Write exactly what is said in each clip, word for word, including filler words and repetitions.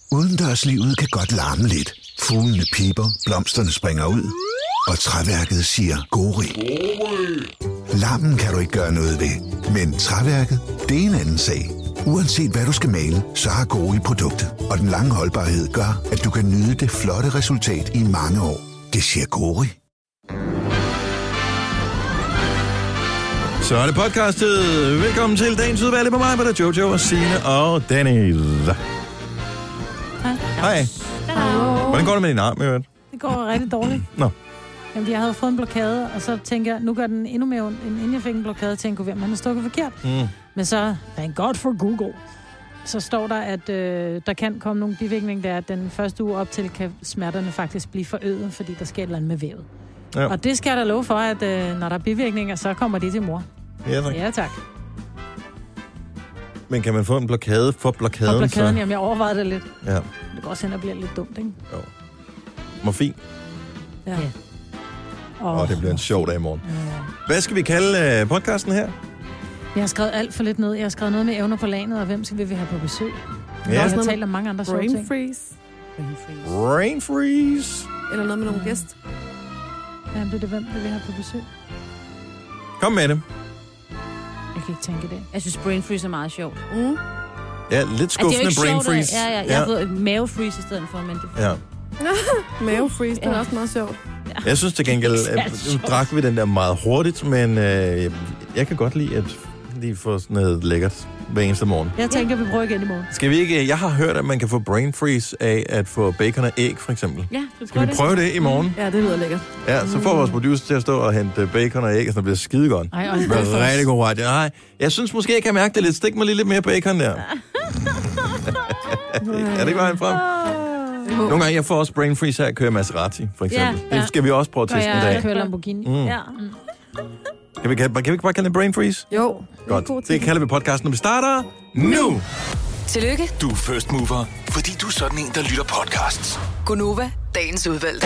Udendørslivet kan godt larme lidt. Fuglene piper, blomsterne springer ud, og træværket siger gori. Larmen kan du ikke gøre noget ved, men træværket, det er en anden sag. Uanset hvad du skal male, så har Gori produktet, og den lange holdbarhed gør, at du kan nyde det flotte resultat i mange år. Det siger Gori. Så er det podcastet. Velkommen til dagens udvalg med mig, hvor der er Jojo og Signe og Dennis. Hej. Hej. Hvordan går det med din arm, Jørgen? Det går rigtig dårligt. Nå. Jamen, jeg havde fået en blokade, og så tænker jeg, nu gør den endnu mere ondt, inden jeg fik en blokade, tænker jeg, man er stukket forkert. Mm. Men så, thank God for Google, så står der, at øh, der kan komme nogle bivirkninger, der at den første uge op til, kan smerterne faktisk blive forøget, fordi der sker et eller andet med vævet. Ja. Og det skal jeg da love for, at øh, når der er bivirkninger, så kommer det til mor. Ja, tak. Ja, tak. Men kan man få en blokade for blokaden? For blokaden, så? jamen, jeg overvejede det lidt. Ja. Det går også hen og bliver lidt dumt, ikke? Jo. Morfin. Ja. Åh, oh, oh, det bliver en sjov dag i morgen. Ja. Hvad skal vi kalde uh, podcasten her? Jeg har skrevet alt for lidt ned. Jeg har skrevet noget med evner på lanet, og hvem skal vi have på besøg? Ja. Jeg har talt om mange andre sjove ting. Brain freeze. Brain freeze. Brain freeze. Eller noget med nogle gæst. Ja, det er det, hvem vil vi have på besøg? Kom med det. Jeg kan ikke tænke det. Jeg synes, brain freeze er meget sjovt. Mm. Ja, lidt skuffende brain brain freeze. Ja, ja, jeg ja. har fået mave freeze i stedet for, men det... Ja. Mave freeze, det er også meget sjovt. Ja. Jeg synes til gengæld, nu drak vi den der meget hurtigt, men øh, jeg kan godt lide at lige få sådan noget lækkert hver eneste morgen. Jeg tænker, vi prøver igen i morgen. Skal vi ikke? Jeg har hørt, at man kan få brain freeze af at få bacon og æg, for eksempel. Ja, skal vi det? prøve det i morgen? Ja, det lyder lækkert. Ja, så får vores producer til at stå og hente bacon og æg, og så bliver skide godt. Ej, det bliver rigtig god ret. Nej, jeg synes måske, jeg kan mærke det lidt. Stik mig lige lidt mere bacon der. Er det ikke vejen frem? Nogle gange, jeg får også brain freeze her, at køre Maserati, for eksempel. Ja, ja. Det skal vi også prøve at teste en dag. Jeg kører Lamborghini. Mm. Ja. Kan vi, kan, kan vi ikke bare kalde det brain freeze? Jo. Godt. Det, det kalder vi podcasten, når vi starter nu. Tillykke. Du er first mover, fordi du er sådan en, der lytter podcasts. Gunova, dagens udvalgte.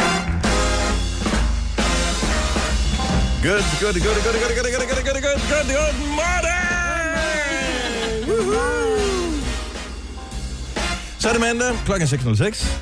Good, good, good, good, good, good, good, good, good, good, good, good morning! Så er det mandag, klokken seks nul seks.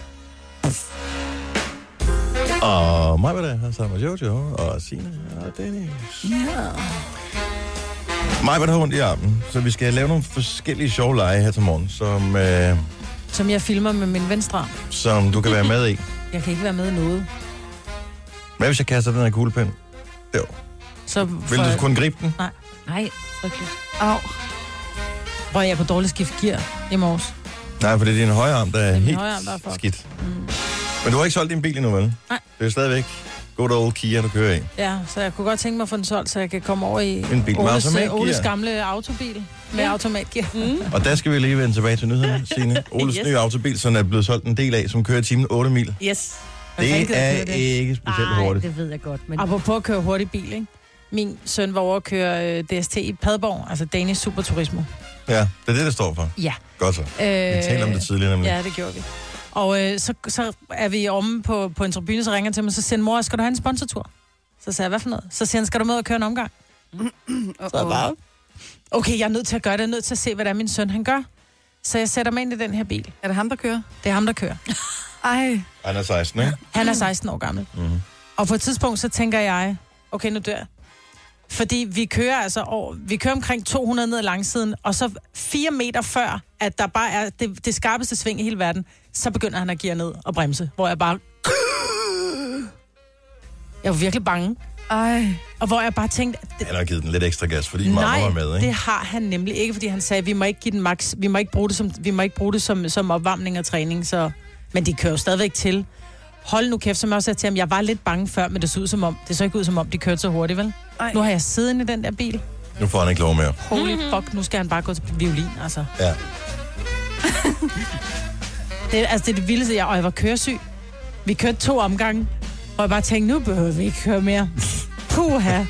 Og mig var der, han sammen med Jojo, og Signe og Dennis. Ja. Mig var der rundt i armen, så vi skal lave nogle forskellige sjove lege her til morgen, som, øh, som jeg filmer med min venstre arm. Som du kan være med i. Jeg kan ikke være med i noget. Hvad hvis jeg kaster den her kuglepen? Jo. Så for... Vil du kunne gribe den? Nej. Nej, frygteligt. Au. Hvor er jeg på dårlig skift gear i morges? Nej, for det er din højre arm, der er, er helt arm, der er skidt. Mm. Men du har ikke solgt din bil endnu, vel? Nej. Det er stadigvæk good old Kia, du kører i. Ja, så jeg kunne godt tænke mig at få den solgt, så jeg kan komme over i en bil Oles, med Oles gamle autobil med ja. automatgear. Mm. Og der skal vi lige vende tilbage til nyhederne, Signe. Oles yes. nye autobil, som er blevet solgt en del af, som kører i timen otte mil. Yes. Det er det? ikke specielt Ej, hurtigt. det ved jeg godt. Men... Apropos at køre hurtig bil, ikke? Min søn var over at køre øh, D S T i Padborg, altså Danish Superturismo. Ja, det er det, det står for. Ja. Godt så. Vi øh, talte om det tidligere, nemlig. Ja, det gjorde vi. Og øh, så, så er vi omme på, på en tribune, så ringer han til mig, så siger mor, skal du have en sponsortur? Så sagde jeg, hvad for noget? Så siger han, skal du med og køre en omgang? Så er bare, okay, jeg er nødt til at gøre det, jeg er nødt til at se, hvad det er, min søn han gør. Så jeg sætter mig ind i den her bil. Er det ham, der kører? Det er ham, der kører. Ej. Han er seksten, ikke? Han er seksten år gammel. Mm-hmm. Og på et tidspunkt, så tænker jeg, okay, nu dør jeg. Fordi vi kører altså over, vi kører omkring to hundrede ned ad langsiden, og så fire meter før, at der bare er det, det skarpeste sving i hele verden, så begynder han at geare ned og bremse, hvor jeg bare... Jeg var virkelig bange. Ej. Og hvor jeg bare tænkte... Det... Han har givet den lidt ekstra gas, fordi mamma var med, ikke? Nej, det har han nemlig ikke, fordi han sagde, vi må ikke give den max, vi må ikke bruge det som, vi må ikke bruge det som, som opvarmning og træning, så... Men de kører jo stadigvæk til. Hold nu kæft, som jeg også sagde til ham, jeg var lidt bange før, men det så ud som om, det så ikke ud som om, de kørte så hurtigt, vel? Ej. Nu har jeg siddet inde i den der bil. Nu får han ikke lov mere. Holy fuck, nu skal han bare gå til violin, altså. Ja. det, altså, det er det vildeste, jeg, og jeg var køresyg. Vi kørte to omgange, og jeg bare tænkte, nu behøver vi ikke køre mere. Puha.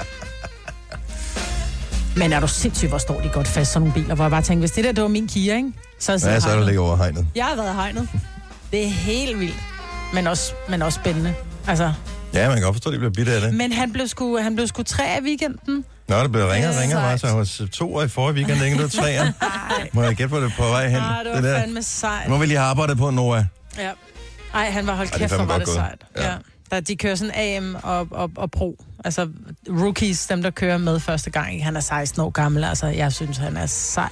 Men er du sindssygt, hvor står de godt fast, sådan nogle biler, hvor jeg bare tænkte, hvis det der, det var min Kia, ikke? Så er, ja, så er der ligger over hegnet. Jeg har været hegnet. Det er helt vildt, men også, men også spændende. Altså. Ja, man kan godt forstå, at de bliver bitte af det. Men han blev sgu, han blev sgu tre af weekenden, Nå, det blev ringer og ringer, Sejt. var så jeg var to år i forrige weekend, ikke? Du er tre. Må jeg gætte på det på vej hen? Nej, det var det der. fandme sejt. Må vi lige have arbejdet på, Noah? Ja. Ej, han var holdt Ej, det er kæft, hvor fandme var godt det gået. sejt. Ja. Ja. Der, de kører sådan A M og, og, og Pro. Altså rookies, dem der kører med første gang. Han er seksten år gammel, altså jeg synes, han er sej.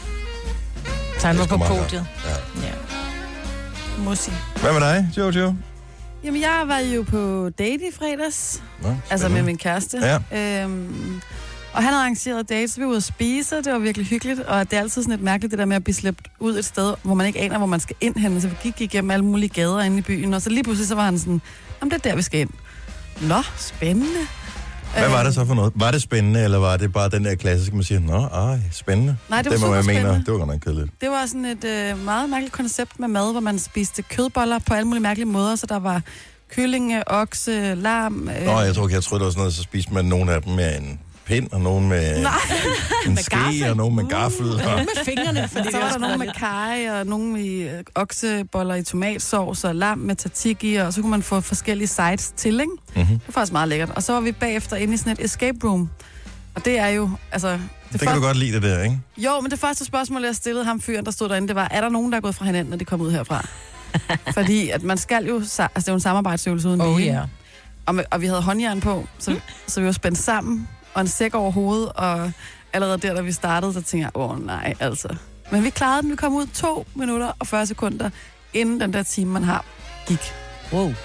Så han var på podiet. Ja. Ja. Musi. Hvad med dig, Jojo? Jamen, jeg var jo på date i fredags. Nå, Altså med min kæreste. Ja. Øhm, og han havde arrangeret dates, vi var ude at spise, det var virkelig hyggeligt, og det er altid sådan lidt mærkeligt, det der med at blive slæbt ud et sted, hvor man ikke aner, hvor man skal ind hen, så vi gik igennem alle mulige gader inde i byen, og så lige pludselig så var han sådan, jamen det er der, vi skal ind. Nå, spændende. Hvad var det så for noget? Var det spændende, eller var det bare den der klassiske, man siger, nå, ej, spændende? Nej, det var det må super man spændende. mener, det var godt nok kedeligt. Det var sådan et øh, meget mærkeligt koncept med mad, hvor man spiste kødboller på alle mulige mærkelige måder, så der var kylling, okse, lam. Øh... Nå, jeg tror ikke, jeg troede, det var sådan noget, så spiste man nogle af dem med en pind, og nogen med Nej. en ske, gaffel. og nogen med gaffel. Og... Nogle med fingrene, fordi Så var der nogen med kaj, og nogen i øh, okseboller i tomatsovs, og lam med tzatziki, og så kunne man få forskellige sides til, ikke? Mm-hmm. Det var faktisk meget lækkert. Og så var vi bagefter inde i sådan et escape room. Og det er jo, altså... Det, Det kan du godt lide, det der, ikke? Jo, men det første spørgsmål, jeg stillede ham fyren, der stod derinde, det var, er der nogen, der er gået fra hinanden, når de kom ud herfra? Fordi at man skal jo... Altså, det er jo en samarbejdsøvelse uden Oh lige. yeah. Og, med, og vi havde håndjern på, så, så vi var spændt sammen, og en sæk over hovedet, og allerede der, da vi startede, så tænkte jeg, åh oh, nej, altså. Men vi klarede den, vi kom ud to minutter og fyrre sekunder, inden den der time, man har, gik. Wow.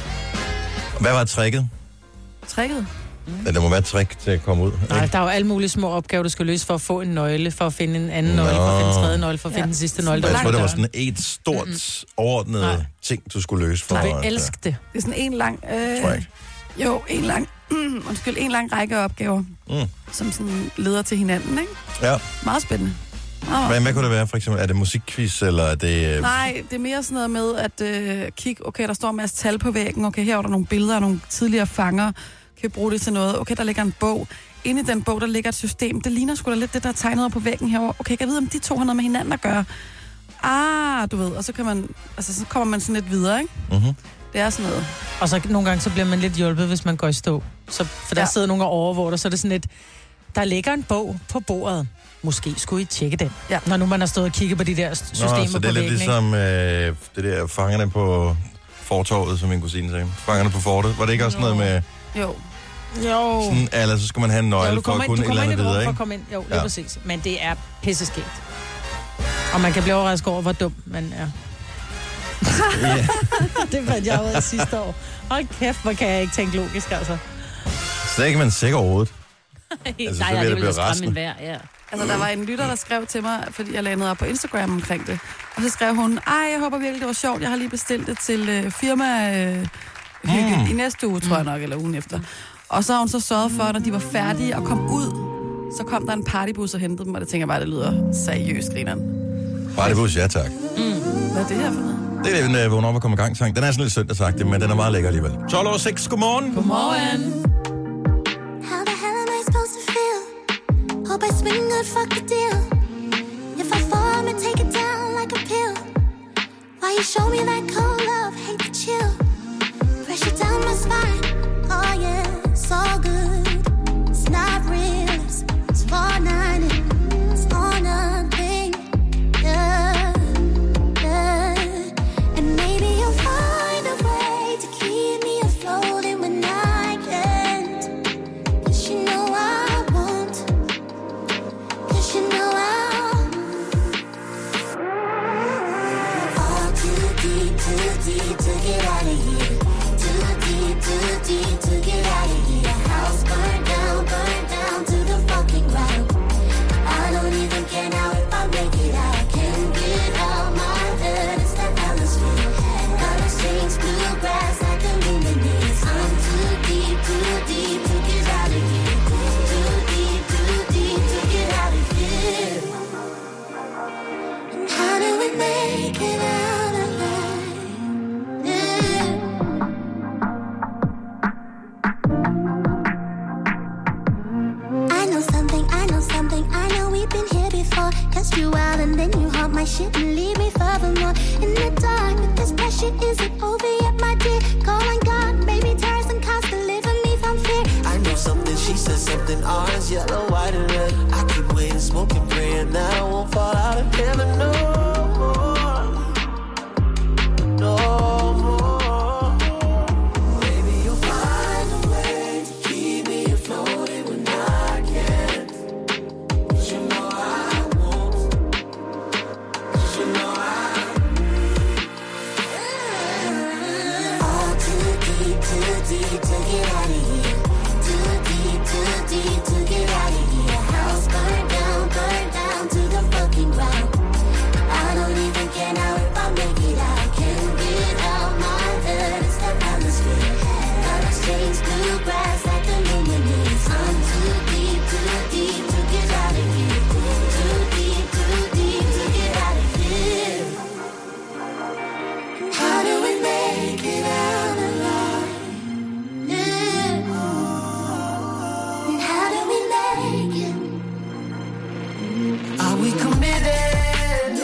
Hvad var tricket? Trækket. Ja, der må være et trick til at komme ud. Nej, ikke? der er jo alle mulige små opgaver, du skal løse for at få en nøgle, for at finde en anden nøgle, for at finde en tredje nøgle, for at finde Ja. den sidste nøgle. Jeg der tror, det var døren. sådan et stort, mm-hmm. overordnet Nej. ting, du skulle løse for. Du at- vil elske det. Det er sådan en lang... Øh, Tror jeg ikke. Jo, en lang... undskyld, en lang række opgaver, Mm. som sådan leder til hinanden, ikke? Ja. Meget spændende. Meget, Hvad, hvad kunne det være, for eksempel? Er det musikquiz, eller er det... øh, Nej, det er mere sådan noget med at øh, kigge, okay, der står en masse tal på væggen, okay, her er der nogle billeder af nogle tidligere fanger, kan vi bruge det til noget, okay, der ligger en bog, inde i den bog, der ligger et system, det ligner sgu da lidt det, der er tegnet op på væggen herovre, okay, kan jeg vide, om de to har noget med hinanden at gøre? Ah, du ved, og så kan man, altså så kommer man sådan lidt videre, ikke? Mm-hmm. Det er sådan noget. Og så nogle gange, så bliver man lidt hjulpet, hvis man går i stå. Så, for der Ja. ja. sidder nogen og overvåger dig, så er det sådan et, der ligger en bog på bordet. Måske skulle I tjekke den. Ja. Når nu man har stået og kigget på de der systemer Nå, så det på er lidt væggen, ligesom øh, det der fangerne på fortorvet, som min kusine sagde. Fangerne på fortet. Var det ikke også Nå. noget med... Jo. ikke? Jo. Sådan, eller så skulle man have en nøgle jo, du for kommer at ind, kunne du et eller kommer ind i andet et rum videre, for at ikke? komme ind. Jo, lige Ja. ja. præcis. Men det er pisseskægt. Og man kan blive overrasket over, hvor dum man er. Ja. Det fandt jeg ud af sidste år. Hold kæft, hvor kan jeg ikke tænke logisk, altså. Så ikke man sikker overhovedet. Altså, så nej, vil nej, det det blive ville skræmme resten. en vejr, ja. Altså, der var en lytter, der skrev til mig, fordi jeg lagde noget op på Instagram omkring det. Og så skrev hun, ej, jeg håber virkelig, det var sjovt. Jeg har lige bestilt det til øh, firma øh, hygge mm. i næste uge, tror jeg nok, eller ugen efter. Og så har hun så sørget for, når de var færdige og kom ud, så kom der en partybus og hentede dem, og det tænker jeg bare, det lyder seriøst, grineren. Bare det bus, ja tak. Hvad er det her for noget? Det er den, der vågner op og kommer i gang sang. Den er sådan lidt søndagsagtig, men den er meget lækker alligevel. tolv over seks, godmorgen. Godmorgen. How the hell am I supposed to feel? Hope I swing good, fuck the deal. If I fall, I'ma take it down like a pill. Why you show me that cold love, hate to chill. Pressure down my spine, oh yeah, it's all good. It's not real, it's, it's four ninety, it's all nothing, yeah, yeah. And maybe you'll find a way to keep me afloat when I can't. 'Cause you know I won't. 'Cause you know I'll fall too deep, too deep to get out of here. Too deep, too deep to get out of here. House burned down, burned down to the fucking ground. I don't even care now if I make it out. I can't get out my head. It's that atmosphere. Color shades, blue grass like a luminous. I'm too deep, too deep to get out of here. Too deep, too deep to get out of here. And how do we make it out alive? Yeah. get out of here. Too deep, too deep to get out of here. House burned down, burned down to the fucking ground. I don't even care now if I make it out. Can't get out my head, it's the atmosphere. Gotta change blue grass like the luminaries. I'm too deep, too deep to get out of here. Too deep, too deep to get out of here. How do we make it out alive? Yeah. How do we make it? Are we committed?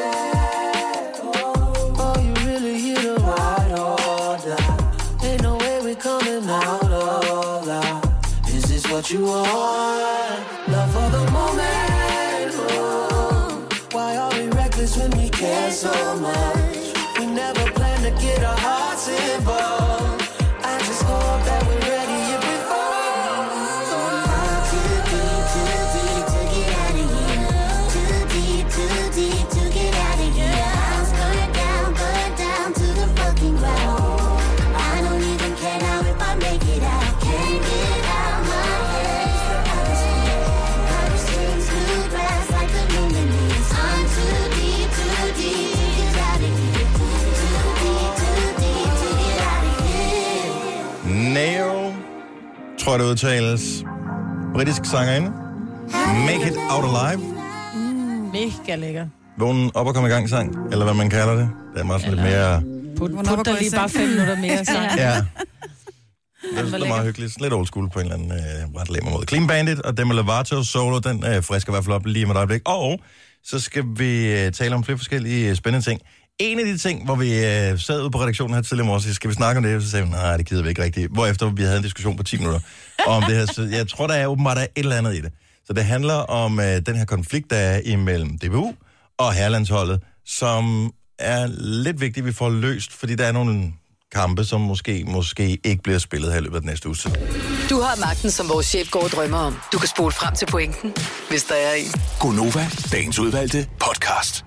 Oh, you really hit a right order. Ain't no way we coming out of that. Is this what you want? Love for the moment. Oh, why are we reckless when we care so much? We never plan to get our hearts involved. I just hope that we're ready if we fall. Too deep, too deep to get out of here. Too deep, too deep to get out of here. House burned down, burned down to the fucking ground. I don't even care now if I make it out. Can't get out my head. It's the atmosphere. Gotta change blue grass like the luminaries. I'm too deep, too deep to get out of here. Too deep, too deep to get out of here. Neo, tror jeg det udtales. Britisk sangerinde. Make it out alive. Mega lækker. Vågen op og komme i gang sang, eller hvad man kalder det. Det er meget sådan lidt mere... Put, Hvornår put der går I lige i bare seng? fem minutter mere sang. Ja. Det er, det er meget hyggeligt. Lidt old school på en eller anden øh, ret lemmer måde. Clean Bandit og Demi Lovato solo, den øh, frisker i hvert fald op lige med et øjeblik. Og så skal vi øh, tale om flere forskellige spændende ting. En af de ting, hvor vi øh, sad ude på redaktionen her tidligere morges, skal vi snakke om det, så sagde vi, nej, det gider vi ikke rigtigt. Hvorefter vi havde en diskussion på ti minutter om det her. Så jeg tror, der er åbenbart der er et eller andet i det. Så det handler om øh, den her konflikt, der er imellem D B U og herrelandsholdet, som er lidt vigtigt, vi får løst, fordi der er nogle kampe, som måske, måske ikke bliver spillet her i løbet af den næste uge. Du har magten, som vores chef går og drømmer om. Du kan spole frem til pointen, hvis der er en. Gonova, dagens udvalgte podcast.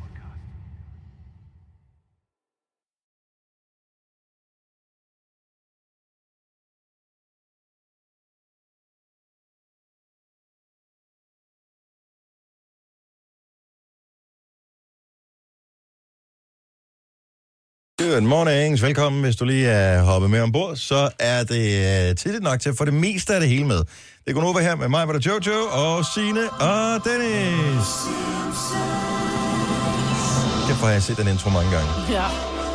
Good morning, velkommen. Hvis du lige er hoppet med ombord, så er det uh, tidligt nok til at få det meste af det hele med. Det er Gunova her med mig, var der Jojo og Signe og Dennis. Derfor har jeg set den intro mange gange. Ja.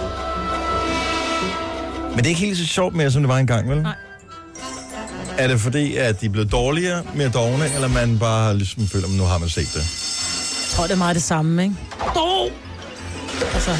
Men det er ikke helt så sjovt mere, som det var engang, vel? Nej. Er det fordi, at de er blevet dårligere, mere dovne, eller man bare ligesom føler, at nu har man set det? Jeg tror, det er meget det samme, ikke? Dog! Altså...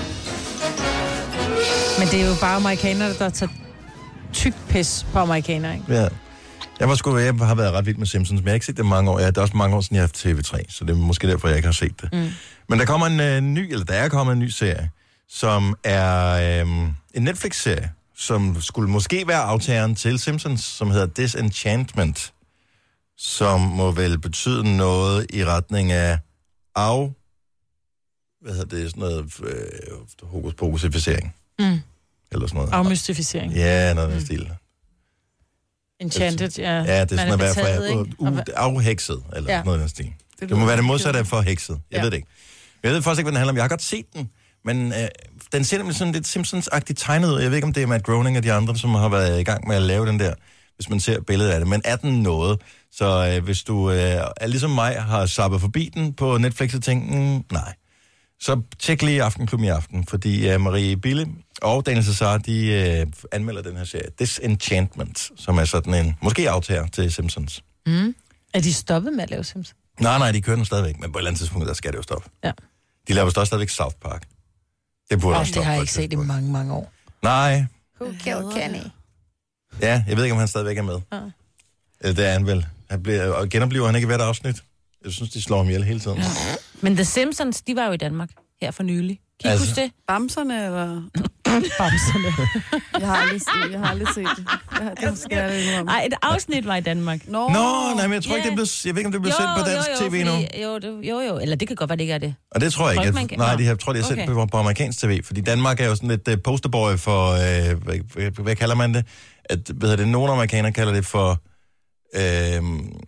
Men det er jo bare amerikanere, der tager tykt pis på amerikanere, ikke? Ja. Jeg, var sgu, jeg har været ret vild med Simpsons, men jeg har ikke set det mange år. Ja, det er også mange år siden, jeg har haft T V tre, så det er måske derfor, jeg ikke har set det. Mm. Men der kommer en uh, ny, eller der er kommet en ny serie, som er um, en Netflix-serie, som skulle måske være aftageren til Simpsons, som hedder Disenchantment, som må vel betyde noget i retning af af, hvad hedder det, sådan noget øh, hokus-pokus-ificering. Mm. Eller sådan noget. Afmystificering. Ja, noget af den stil. Enchanted, ja. Ja, det er sådan at være betaget, for ikke? uh, afhekset, eller Ja. ja. noget af den stil. Det, Det må være det lyder modsatte af for hekset. Jeg Ja. ved det ikke. Jeg ved faktisk ikke, hvad den handler om. Jeg har godt set den, men øh, den ser nemlig sådan lidt Simpsons-agtigt tegnet ud. Jeg ved ikke, om det er Matt Groening og de andre, som har været i gang med at lave den der, hvis man ser billedet af det. Men er den noget? Så øh, hvis du øh, er ligesom mig, har zappet forbi den på Netflix og tænkt, mm, nej. Så tjek lige Aftenklubben i aften, fordi uh, Marie Bille og Daniel Cesar, de uh, anmelder den her serie, Disenchantment, som er sådan en, måske aftager til Simpsons. Mm. Er de stoppet med at lave Simpsons? Nej, nej, de kører den stadigvæk, men på et eller andet tidspunkt, der skal det jo stoppe. Ja. De laver vist også stadigvæk South Park. Det burde Oh, også det stoppe har jeg på et ikke set i tidspunkt. mange, mange år. Nej, Who killed Kenny? ja, jeg ved ikke, om han stadigvæk er med. Ja. Eller det er han vel. Han bliver, og genoplever han ikke i hvert afsnit. Jeg synes, de slår ham ihjel hele tiden. Ja. Men The Simpsons, de var jo i Danmark her for nylig. Kan I Altså- huske det? Bamserne, eller? Bamserne. Jeg har aldrig, set- jeg har aldrig set det. Jeg har, det skal jeg ikke om. Ej, et afsnit var i Danmark. Nå, Nå, nej, men jeg tror ikke, Ja. det blev, jeg ved ikke, om det blev sendt på dansk jo, jo, tv nu. fordi, jo, det, jo, jo, eller det kan godt være, det ikke er det. Og det tror jeg Tror ikke. ikke, man At, kan- nej, Nå. de har, tror, de har sendt Okay. på, på amerikansk tv, fordi Danmark er jo sådan lidt uh, posterboy for, uh, hvad, hvad, hvad kalder man det? at hvad hedder det, nogle amerikanere kalder det for øh,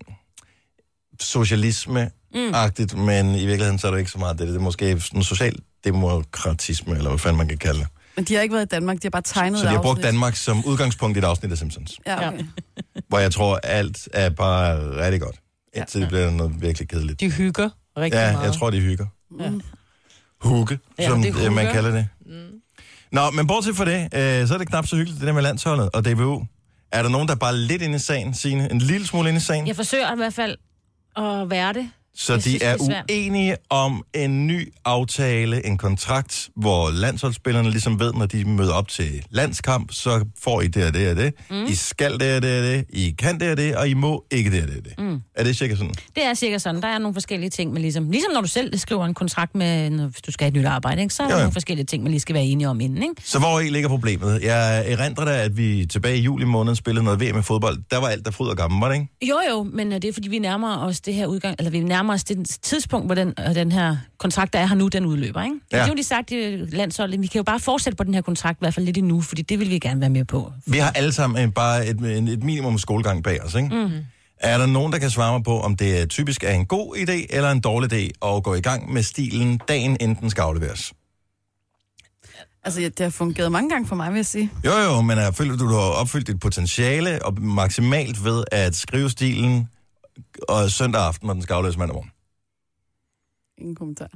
socialisme-agtigt, mm. men i virkeligheden så er det ikke så meget det. Det er måske sådan socialdemokratisme, eller hvad fanden man kan kalde det. Men de har ikke været i Danmark, de har bare tegnet. Så de har brugt afsnit. Danmark som udgangspunkt i et afsnit af Simpsons. Ja, okay. Hvor jeg tror, alt er bare rigtig godt. Indtil Ja. det bliver noget virkelig kedeligt. De hygger rigtig Ja, meget. jeg tror, de hygger. Ja. Hugge, Ja, som det er øh, man hugge. kalder det. Mm. Nå, men bortset fra det, øh, så er det knap så hyggeligt, det der med landsholdet og D B U. Er der nogen, der er bare lidt inde i sagen, Signe? En lille smule inde i sagen? Jeg forsøger i hvert fald at være det. Så jeg de synes, er det er svært. uenige om en ny aftale, en kontrakt, hvor landsholdsspillerne ligesom ved, når de møder op til landskamp, så får I det og det og det. Mm. I skal det og det og det. I kan det og det, og I må ikke det og det og det. Mm. Er det cirka sådan? Det er sikkert sådan. Der er nogle forskellige ting, men ligesom, ligesom når du selv skriver en kontrakt med, når, hvis du skal have et nyt arbejde, ikke, så er der Jo, jo. nogle forskellige ting, man lige skal være enige om inden. Ikke? Så hvor i ligger problemet? Jeg erindrer da, at vi tilbage i juli måned spillede noget V M i fodbold. Der var alt der fryd og gammel, var det ikke? Jo, jo, men øh, det er fordi, vi nærmer os det her udgang, eller vi nærmer os det tidspunkt, hvor den, øh, den her kontrakt, der er her nu, den udløber, ikke? Ja. Det er jo de sagt i landsholdet, vi kan jo bare fortsætte på den her kontrakt, i hvert fald lidt endnu, fordi det vil vi gerne være med på. Vi har alle sammen en, bare et, et, et minimum skolegang bag os, ikke? Mm-hmm. Er der nogen, der kan svare mig på, om det er typisk er en god idé eller en dårlig idé at gå i gang med stilen dagen inden den skal afleveres? Altså, det har fungeret mange gange for mig, vil jeg sige. Jo, jo, men jeg føler, du har opfyldt dit potentiale og maksimalt ved at skrive stilen og søndag aften, når den skal afleveres mandag morgen. Ingen kommentar.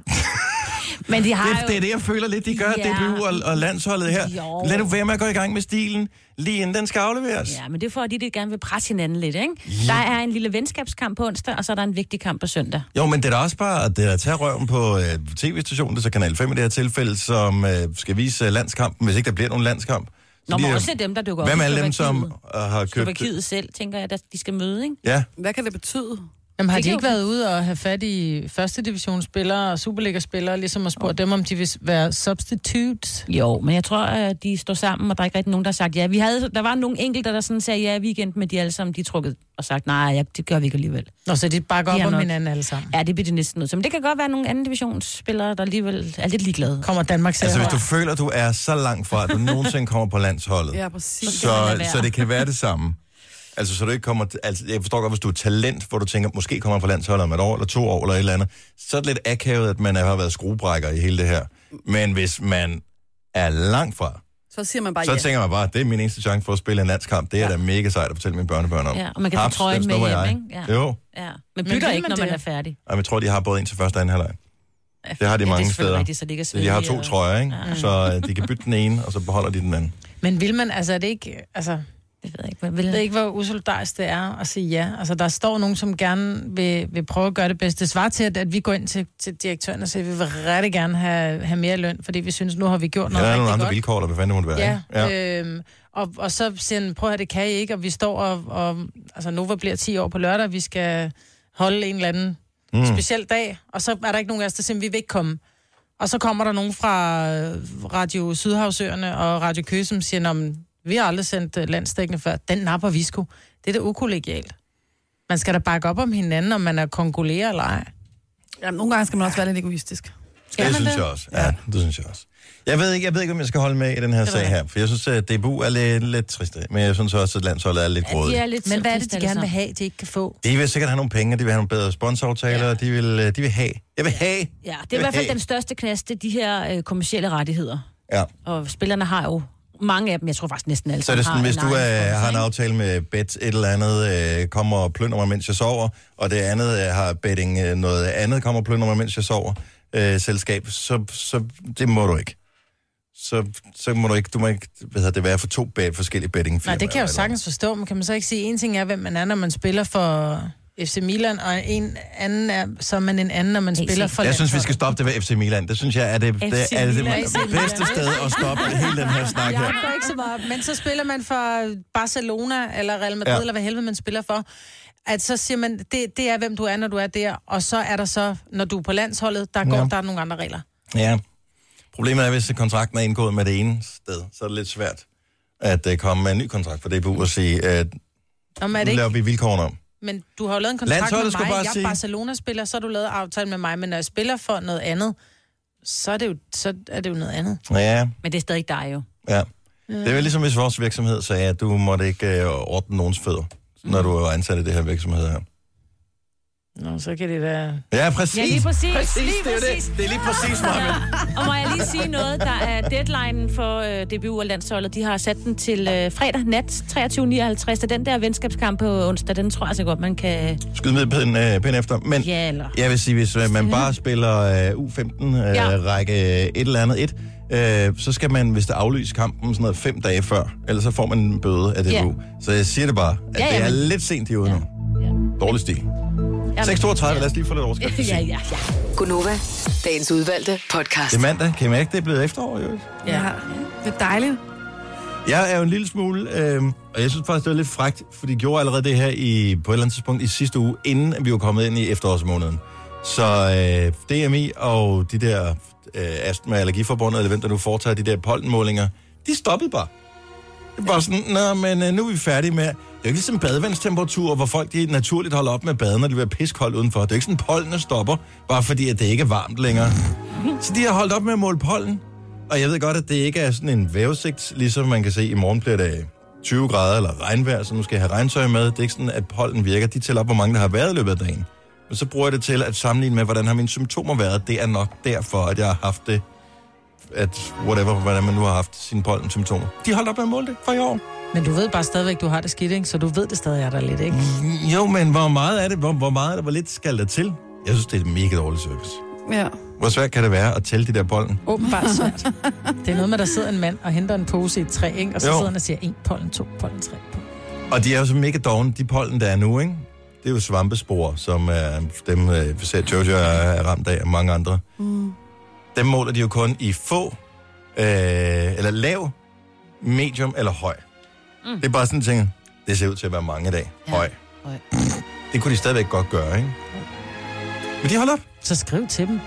Men de har Det, jo... det er det, jeg føler lidt, de gør, Ja. D B U og, og landsholdet her. Jo. Lad nu være med at gå i gang med stilen, lige inden den skal afleveres. Ja, men det er fordi, de gerne vil presse hinanden lidt, ikke? Ja. Der er en lille venskabskamp på onsdag, og så er der en vigtig kamp på søndag. Jo, men det er da også bare at, at tage røven på øh, tv-stationen, det er så Kanal fem i det her tilfælde, som øh, skal vise øh, landskampen, hvis ikke der bliver nogen landskamp. Så Nå, men de, også dem, der dukker op. Hvad med i alle dem, som Slovakiet. øh, har købt... Slovakiet selv, tænker jeg, at de skal møde, ikke? Ja, Hvad kan det betyde? Jamen, har Det de kan ikke jo- været ude og have fat i første divisionsspillere og Superliga-spillere, ligesom at spørge dem, om de vil være substitutes? Jo, men jeg tror, at de står sammen, og der er ikke rigtig nogen, der har sagt ja. Vi havde, der var nogle enkelte, der sådan sagde ja i weekenden, men de alle sammen, de trukket og sagt, nej, ja, det gør vi ikke alligevel. Nå, så de bakker De op har om nok- hinanden alle sammen. Ja, det bliver det næsten nødt til. Men det kan godt være nogle anden divisionsspillere, der alligevel er lidt ligeglade. Kommer Danmark til altså at hvis du føler, du er så langt fra, at du nogensinde kommer på landsholdet, Ja, præcis. Så skal man lade så, være. så det kan være det samme. Altså, så du ikke kommer... Altså, jeg forstår godt, hvis du er talent, hvor du tænker, måske kommer på landsholdet om et år, eller to år, eller et eller andet, så er det lidt akavet, at man har været skruebrækker i hele det her. Men hvis man er langt fra, Så siger man bare så ja. tænker man bare, det er min eneste chance for at spille en landskamp. Det er ja. da mega sejt at fortælle mine børnebørn om. Ja, og man kan få Haps, trøjen den med snupper hjem, jeg. ikke? Ja. Jo, Ja. Men Men bytter vil ikke, man når man det? er færdig. og jeg tror, de har både en til første og anden halvleg. Det har de Ja, mange det er selvfølgelig steder. rigtigt, så de ikke er Så de har svedige, to og- trøjer, ikke? Ja. Så øh, de kan bytte den ene, og så beholder de den anden. Men vil man, altså er det ikke, altså, Det ved jeg ikke, hvad vil jeg ved ikke, hvor usolidarisk det er at sige ja. Altså, der står nogen, som gerne vil, vil prøve at gøre det bedste. Det svarer til, at, at vi går ind til, til direktøren og siger, at vi vil rigtig gerne have, have mere løn, fordi vi synes, nu har vi gjort Ja, noget der er nogle rigtig andre godt. vilkår, eller hvad fanden det måtte være, Ja, ikke? Ja. Øhm, og, og så siger han, prøv at høre, det kan I ikke, og vi står og, og altså Nova bliver ti år på lørdag, vi skal holde en eller anden mm. speciel dag, og så er der ikke nogen af os, der siger, vi vil ikke komme. Og så kommer der nogen fra Radio Sydhavsøerne og Radio Køge, som siger, "Nå, vi har aldrig sendt øh, landsdækkende før. Den napper vi sgu. Det er da ukollegialt. Man skal da bakke op om hinanden, om man er kongolerer eller ej. Jamen, nogle gange skal man også være lidt egoistisk. Skal Det man synes det? jeg også. Ja, det synes jeg også. Jeg ved ikke, jeg ved ikke, om jeg skal holde med i den her sag her, for jeg synes, at D B U er lidt, lidt trist, men jeg synes også, at landsholdet er lidt Ja, de grådigt. er lidt Men hvad er det, triste de alle gerne vil sammen. have, de ikke kan få? De vil sikkert have nogle penge, de vil have nogle bedre sponsoraftaler, ja. de, vil, øh, de vil have. Jeg vil have. Ja, det er Jeg i hvert fald vil den største knast, det er de her øh, kommercielle rettigheder. Ja. Og spillerne har jo mange af dem, jeg tror faktisk næsten alle Så er det sammen sådan, har hvis en du egen øh, sponsor, har en ikke? aftale med bet et eller andet, øh, kommer og plønder mig, mens jeg sover, og det andet øh, har betting øh, noget andet, kommer og plønder mig, mens jeg sover, øh, selskab, så, så det må du ikke. Så, så må du ikke, du må ikke, hvad hedder det, være for to bet, forskellige betting. Nej, det kan jeg jo sagtens forstå, men kan man så ikke sige, en ting er, hvem man er, når man spiller for F C Milan, og en anden er, så er man en anden, når man spiller for Jeg synes, vi skal landsholdet. stoppe det ved F C Milan. Det synes jeg er det, det, F C er det, Milan. det bedste sted at stoppe hele den her snak Jeg her. går ikke så meget, men så spiller man for Barcelona, eller Real Madrid, Ja. ja. eller hvad helvede man spiller for. At så siger man, det, det er, hvem du er, når du er der, og så er der så, når du er på landsholdet, der går Ja. ja. der er nogle andre regler. Ja. Problemet er, hvis kontrakten er indgået med det ene sted, så er det lidt svært at uh, komme med en ny kontrakt for D B U og sige, at Nå, men er nu det laver ikke, vi vilkårene om. men du har jo lavet en kontrakt Landsholdet med skulle mig, bare jeg er sige- Barcelona-spiller, så har du lavet aftale med mig, men når jeg spiller for noget andet, så er det jo, så er det jo noget andet. Ja, Men det er stadig dig jo. ja. Det er vel ligesom, hvis vores virksomhed sagde, at du måtte ikke øh, ordne nogens fødder, når du er ansat i det her virksomhed her. Nå, så kan det være... Ja, præcis. Ja, lige præcis. præcis Lige det, er præcis. det. det er lige præcis, Marvind. Og må jeg lige sige noget, der er deadline for øh, D B U og landsholdet. De har sat den til øh, fredag nat, treogtyve nioghalvtreds. Så den der venskabskamp på onsdag, den tror jeg så godt, man kan... Skyde med pind, øh, pind efter. Men ja, eller... jeg vil sige, hvis øh, man bare spiller øh, U femten, øh, ja. række et eller andet et, øh, så skal man, hvis der aflyser kampen sådan noget fem dage før, ellers så får man en bøde af D B U. Ja. Så jeg siger det bare, at ja, ja, det er men... lidt sent i ude ja. nu. Ja. Dårlig stil. seks toogtredive, lad os lige få lidt overskrift. ja, ja, ja. Gunova, dagens udvalgte podcast. Det er mandag. Kan I mærke, det er blevet efterår, jo? Ja, det er dejligt. Jeg er jo en lille smule, øh, og jeg synes faktisk, det var lidt frækt, for de gjorde allerede det her i, på et eller andet tidspunkt i sidste uge, inden vi var kommet ind i efterårsmåneden. Så øh, D M I og de der øh, Astma- og Allergiforbundet, eller hvem der nu foretager de der pollenmålinger, de stoppede bare. Det var sådan, nå, men øh, nu er vi færdige med... Det er jo ikke ligesom badevandstemperatur, hvor folk de naturligt holder op med baden, når de bliver piskoldt udenfor. Det er ikke sådan, pollen stopper, bare fordi at det ikke er varmt længere. Så de har holdt op med at måle pollen. Og jeg ved godt, at det ikke er sådan en vejrudsigt, ligesom man kan se, i morgen bliver det tyve grader eller regnvejr, så nu skal jeg have regntøj med. Det er ikke sådan, at pollen virker. De tæller op, hvor mange der har været i løbet af dagen. Men så bruger jeg det til at sammenligne med, hvordan har mine symptomer været. Det er nok derfor, at jeg har haft det, at whatever, hvordan man nu har haft sine pollensymptomer. De holdt op med at måle det for i år. Men du ved bare stadigvæk, du har det skidt, ikke? Så du ved det stadig er der lidt, ikke? Jo, men hvor meget er det? Hvor, hvor meget er det? Hvor lidt skal der til? Jeg synes, det er en mega dårlig service. Ja. Hvor svært kan det være at tælle de der pollen? Åbenbart svært. Det er noget med, der sidder en mand og henter en pose i et træ, ikke? Og så jo. sidder han og siger, en pollen, to pollen, tre pollen. Og de er jo så mega dogne, de pollen, der er nu, ikke? Det er jo svampespor, som er dem, vi ser, Jojo er ramt af, og mange andre. Mm. Dem måler de jo kun i få, øh, eller lav, medium eller høj. Mm. Det er bare sådan en ting, det ser ud til at være mange i dag. Ja. Høj. Høj. Det kunne de stadigvæk godt gøre, ikke? Men de holder op. Så skriv til dem.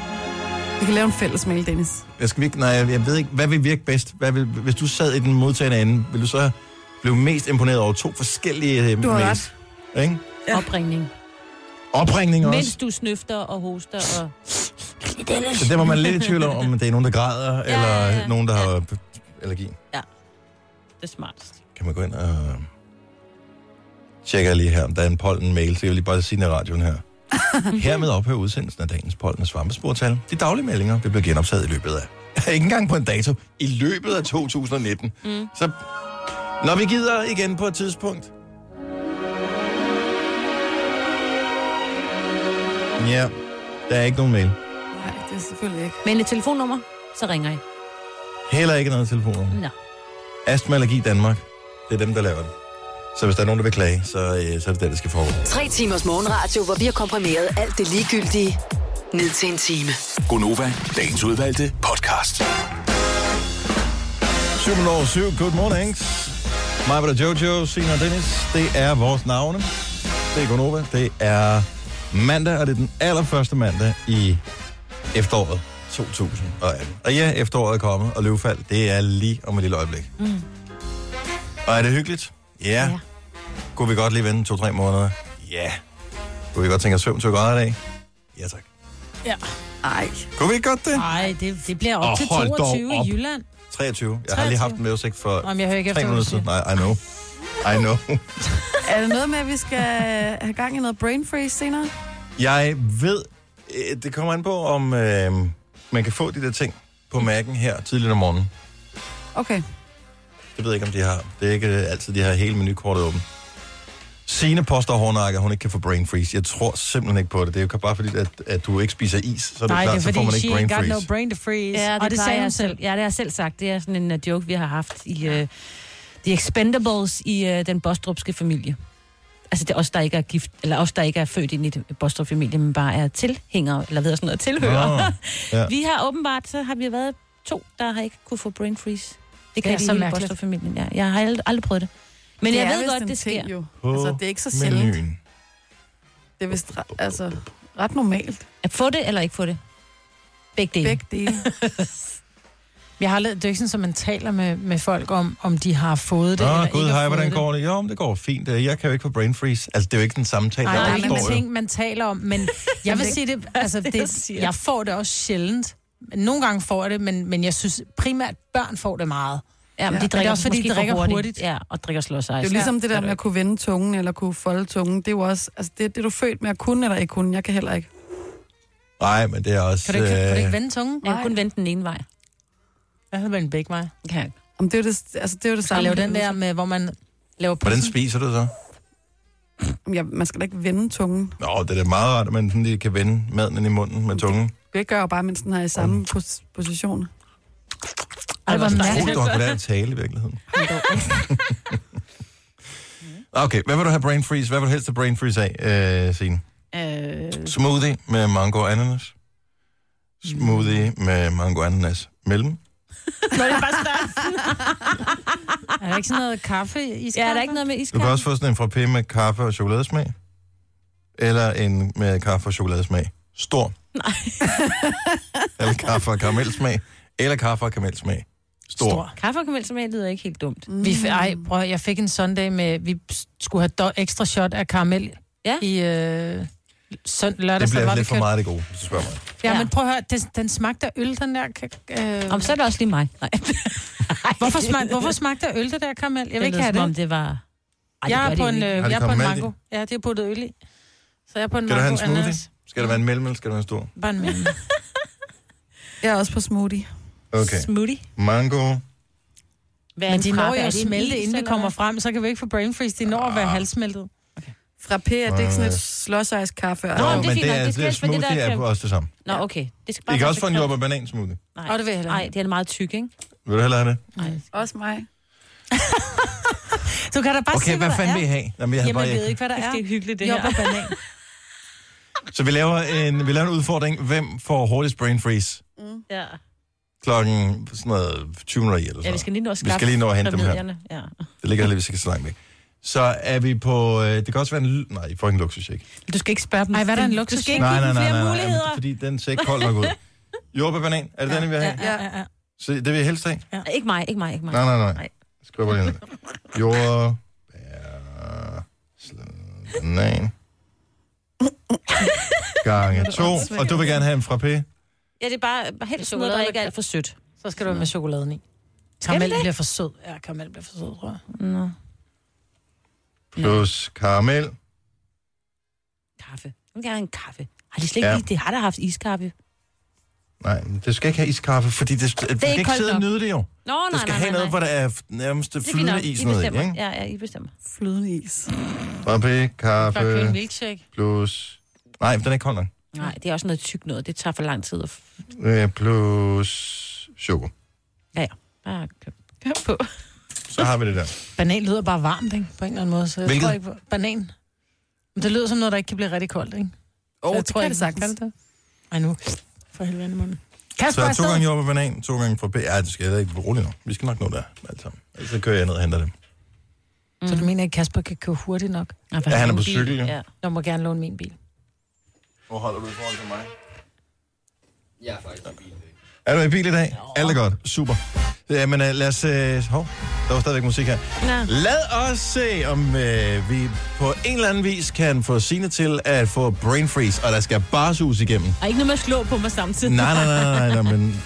Vi kan lave en fælles mail, Dennis. Jeg skal virke, nej, jeg ved ikke, hvad vil virke bedst? Hvad vil, hvis du sad i den modtagende ende, vil du så blive mest imponeret over to forskellige du har mails? Ret. Ikke? Ja. Opringning. Opringning også? Mens du snøfter og hoster og... Så der var man lidt i tvivl om, om det er nogen, der græder, ja, eller ja, ja. nogen, der ja. har allergi. Ja, det er smartest. Kan man gå ind og tjekke lige her, om der er en pollen-mail, så jeg vil lige bare sige den i radioen her. Hermed ophører udsendelsen af dagens pollen- og svampesportal. De daglige meldinger vil blive genoptaget i løbet af... Ikke engang på en dato. I løbet af to tusind nitten. Mm. Så når vi gider igen på et tidspunkt... Ja, der er ikke nogen mail. Nej, det er selvfølgelig ikke. Men et telefonnummer, så ringer I. Heller ikke noget telefonnummer. Nå. Astma Allergi Danmark. Det er dem, der laver det. Så hvis der er nogen, der vil klage, så, øh, så er det det, der skal foregå. Tre timers morgenradio, hvor vi har komprimeret alt det ligegyldige ned til en time. Gunova, dagens udvalgte podcast. syv over syv, good mornings. Mig, der Jojo, Sina og Dennis. Det er vores navne. Det er Gunova. Det er mandag, og det er den allerførste mandag i efteråret to tusind atten. Og ja, efteråret er kommet, og løvfald, det er lige om et lille øjeblik. Mm. Og er det hyggeligt? Ja. ja. Kunne vi godt lige vente to-tre måneder? Ja. Kunne vi godt tænke os femogtyve grader i dag? Ja, tak. Ja. Ej. Kunne vi ikke godt det? Nej, det, det bliver op oh, til toogtyve i Jylland. treogtyve. Jeg har lige haft en vejrudsigt for Jamen, jeg hører ikke tre minutter siden. Nej, I know. I know. Er det noget med, at vi skal have gang i noget brain freeze senere? Jeg ved, det kommer an på, om øh, man kan få de der ting på Mac'en her tidligt om morgenen. Okay. Det ved jeg ikke, om de har. Det er ikke altid, de har hele menukortet åbent. Signe påstår hårdnakke, at hun ikke kan få brain freeze. Jeg tror simpelthen ikke på det. Det er jo bare fordi, at, at du ikke spiser is, så er det Nej, klart, det er fordi, så får man ikke brain she freeze. got no brain to freeze. Ja, det, og det sagde jeg hun selv. Ja, det har jeg selv sagt. Det er sådan en uh, joke, vi har haft i uh, The Expendables i uh, den Bostrupske familie. Altså det er os, der ikke er gift, eller os, der ikke er født ind i et Bostrup-familie, men bare er tilhængere, eller ved sådan noget, tilhører. Oh, ja. Vi har åbenbart, så har vi været to, der har ikke kunne få brain freeze. Det kan det er de i Bostrup-familien. Ja, jeg har aldrig, aldrig prøvet det. Men det jeg ved godt, det sker. Jo. Altså, det er ikke så sjældent. Det er vist re- altså, ret normalt. At få det, eller ikke få det? Begge dele. Begge dele. Jeg har lidt, det er ikke sådan, at man taler med, med folk om, om de har fået det, Nå, eller God, ikke hej, har fået hvordan det. går det? Jo, men det går fint. Jeg kan jo ikke få brain freeze. Altså, det er jo ikke den samtale, Nej, der det er ikke en står ting, man taler om, men jeg vil sige det, altså, det, jeg får det også sjældent. Nogle gange får jeg det, men, men jeg synes primært, børn får det meget. Ja, men Ja. de drikker det er også, fordi måske de for drikker hurtigt. hurtigt. Ja, og drikker slås Det er jo ligesom det der med at kunne vende tungen, eller kunne folde tungen. Det er jo også, altså det, det er du født med at kunne, eller ikke kunne. Jeg kan heller ikke. Nej, men det er også... Kan du ikke, kan du ikke øh, vende tungen? Jeg kan kun vende den ene vej. Jeg kan vende begge veje. Kan jeg ikke. Om det er jo det, altså det, er jo det Så samme. lave den der med, hvor man laver Hvordan pissen. spiser du så? Ja, man skal da ikke vende tungen. Nå, det er da meget rart, at man sådan lige kan vende maden ind i munden med tungen. Det gør jo bare, mens den er i samme pos- position. Ej, hvor Jeg tror, mærkeligt. du har kunnet lære at tale i virkeligheden. Okay, hvad vil du have brain freeze? Hvad vil du helst have brain freeze af, øh, Signe? Øh, Smoothie med mango og ananas. Smoothie med mango og ananas mellem. Nå, det er bare størrelsen. er der ikke sådan noget kaffe i Ja, er der ikke noget med Du iskaffe? kan også få sådan en frappé med kaffe og chokoladesmag. Eller en med kaffe og chokoladesmag. Stor. Nej. Eller kaffe og karamelsmag. Eller kaffe og karamelsmag. Stor. Stor. Kaffe og karamelsmag lyder ikke helt dumt. Vi, f- ej, prøv, jeg fik en Sunday med, vi skulle have do- ekstra shot af karamel Ja. i øh, søn, lørdag. Det så bliver var lidt vi for kørt- meget af det gode, hvis du spørger mig. Ja, Ja. men prøv at høre, den, den smagte af øl, den der. Øh, Om så er det også lige mig. Nej. hvorfor, smag, hvorfor smagte af øl, det der karamel? Jeg vil Det ikke lyder, have som om det. det var... Ej, Jeg det er gør på det en, jo ikke. øh, Har de jeg er på en karamel i? mango. Ja, de har puttet øl i. Så jeg er på en Skal du have en mango. smoothie? ananas. Skal det være en mellem, eller skal det være en stor? Bare en mellem. Jeg er også på smoothie. Okay. Smoothie. Mango. Hvad er Men en de når frappe? jo Er at det en smelte, is, inden vi eller kommer hvad? frem, så kan vi ikke få brain freeze. De når at være halvsmeltet. Frappé, er det ikke sådan Nej. et slåsejs kaffe? Nå, Nå, men men det er det fint nok. er, Det det skal er helst være det smoothie der er kan- også det samme. Nå, okay. Det skal bare I kan være også få en så jordbær banan smoothie. Nej. Åh, det vil jeg hellere Nej, have. det er meget tyk, ikke? Vil du hellere have det? Også mig. Du kan da bare Okay, se, hvad der fanden er. vil I have? Jamen, jeg havde Jamen, jeg ved bare... ikke, hvad der er. Det er hyggeligt, det Jo, her. på banan. Så vi laver en, vi laver en udfordring. Hvem får hurtigst brain freeze? Ja. Klokken sådan noget tyve minutter i, eller sådan Ja, vi skal lige nå at Vi skaffe skal lige nå at hente dem her. remedierne. Ja. Det ligger heldigvis ikke så langt væk. Så er vi på... Øh, det kan også være en... l- Nej, I får ikke en luksussjek. Du skal ikke spørge dem. Ej, hvad er der en Du luksus? skal ikke Nej, give nej, dem nej, flere nej, nej, muligheder. nej, fordi den ser ikke kold nok ud. Jordbær banan, er det den, I vil have? Ja, ja, ja. Så det vil jeg helst have? Ikke mig, ikke mig, ikke mig. Nej, nej, nej. Nej. Skriv bare lige ned. Jordbær... Banan... Gange to. Og du vil gerne have en frappé? Ja, det er bare, bare helst noget, der ikke er alt for sødt. Så skal du have med chokoladen i. Karamel bliver for sød. Ja, karamel bliver for sød, tror jeg. Nå. Plus karamel. Kaffe. Jeg vil gerne have en kaffe. Har de slet ikke Ja. lige, det har der haft iskaffe. Nej, men det skal ikke have iskaffe, fordi det, det, det kan ikke ikke koldt sidde og nok. nyde det jo. Nå, nej, Det skal nej, have nej, noget, nej. hvor der er nærmest Det er fint flydende nok. is I ned i, bestemmer. ikke? Ja, ja, I bestemmer. Flydende is. Frappé, Bare købe en kaffe, milkshake. plus... Nej, den er ikke kold nok. Nej, det er også noget tyk noget. Det tager for lang tid at... f- Øh, plus choco. Ja, ja. Bare køb. Køb på. Så har vi det der. Banan lyder bare varmt, ikke? På en eller anden måde. Så jeg Hvilket? tror ikke på... Banan. Men det lyder som noget, der ikke kan blive rigtig koldt, ikke? Åh, oh, jeg det kan det ikke, sagtens. kan det? Ej, nu. For helvede i munden. Så Kasper, er er to gange afsted. jordbær banan, to gange frappé. Ja, det skal jeg da ikke roligt nu. Vi skal nok nå der, alt sammen. Ellers så kører jeg ned og henter det. Så du mener ikke, Kasper kan køre hurtigt nok? Ja, Ja, han er en på bil. cykel, jo. Ja. Du må gerne låne min bil. Hvor holder du i forhold til mig? Jeg er faktisk i bil i dag. Er du i bil i dag? Alt er godt. Super. Jamen, uh, lad os... Uh, hov, der var stadigvæk musik her. Nå. Lad os se, om uh, vi på en eller anden vis kan få Signe til at få brain freeze, og der skal bare sus igennem. Og ikke noget med at slå på mig samtidig. Nej, nej, nej, nej, nej, men...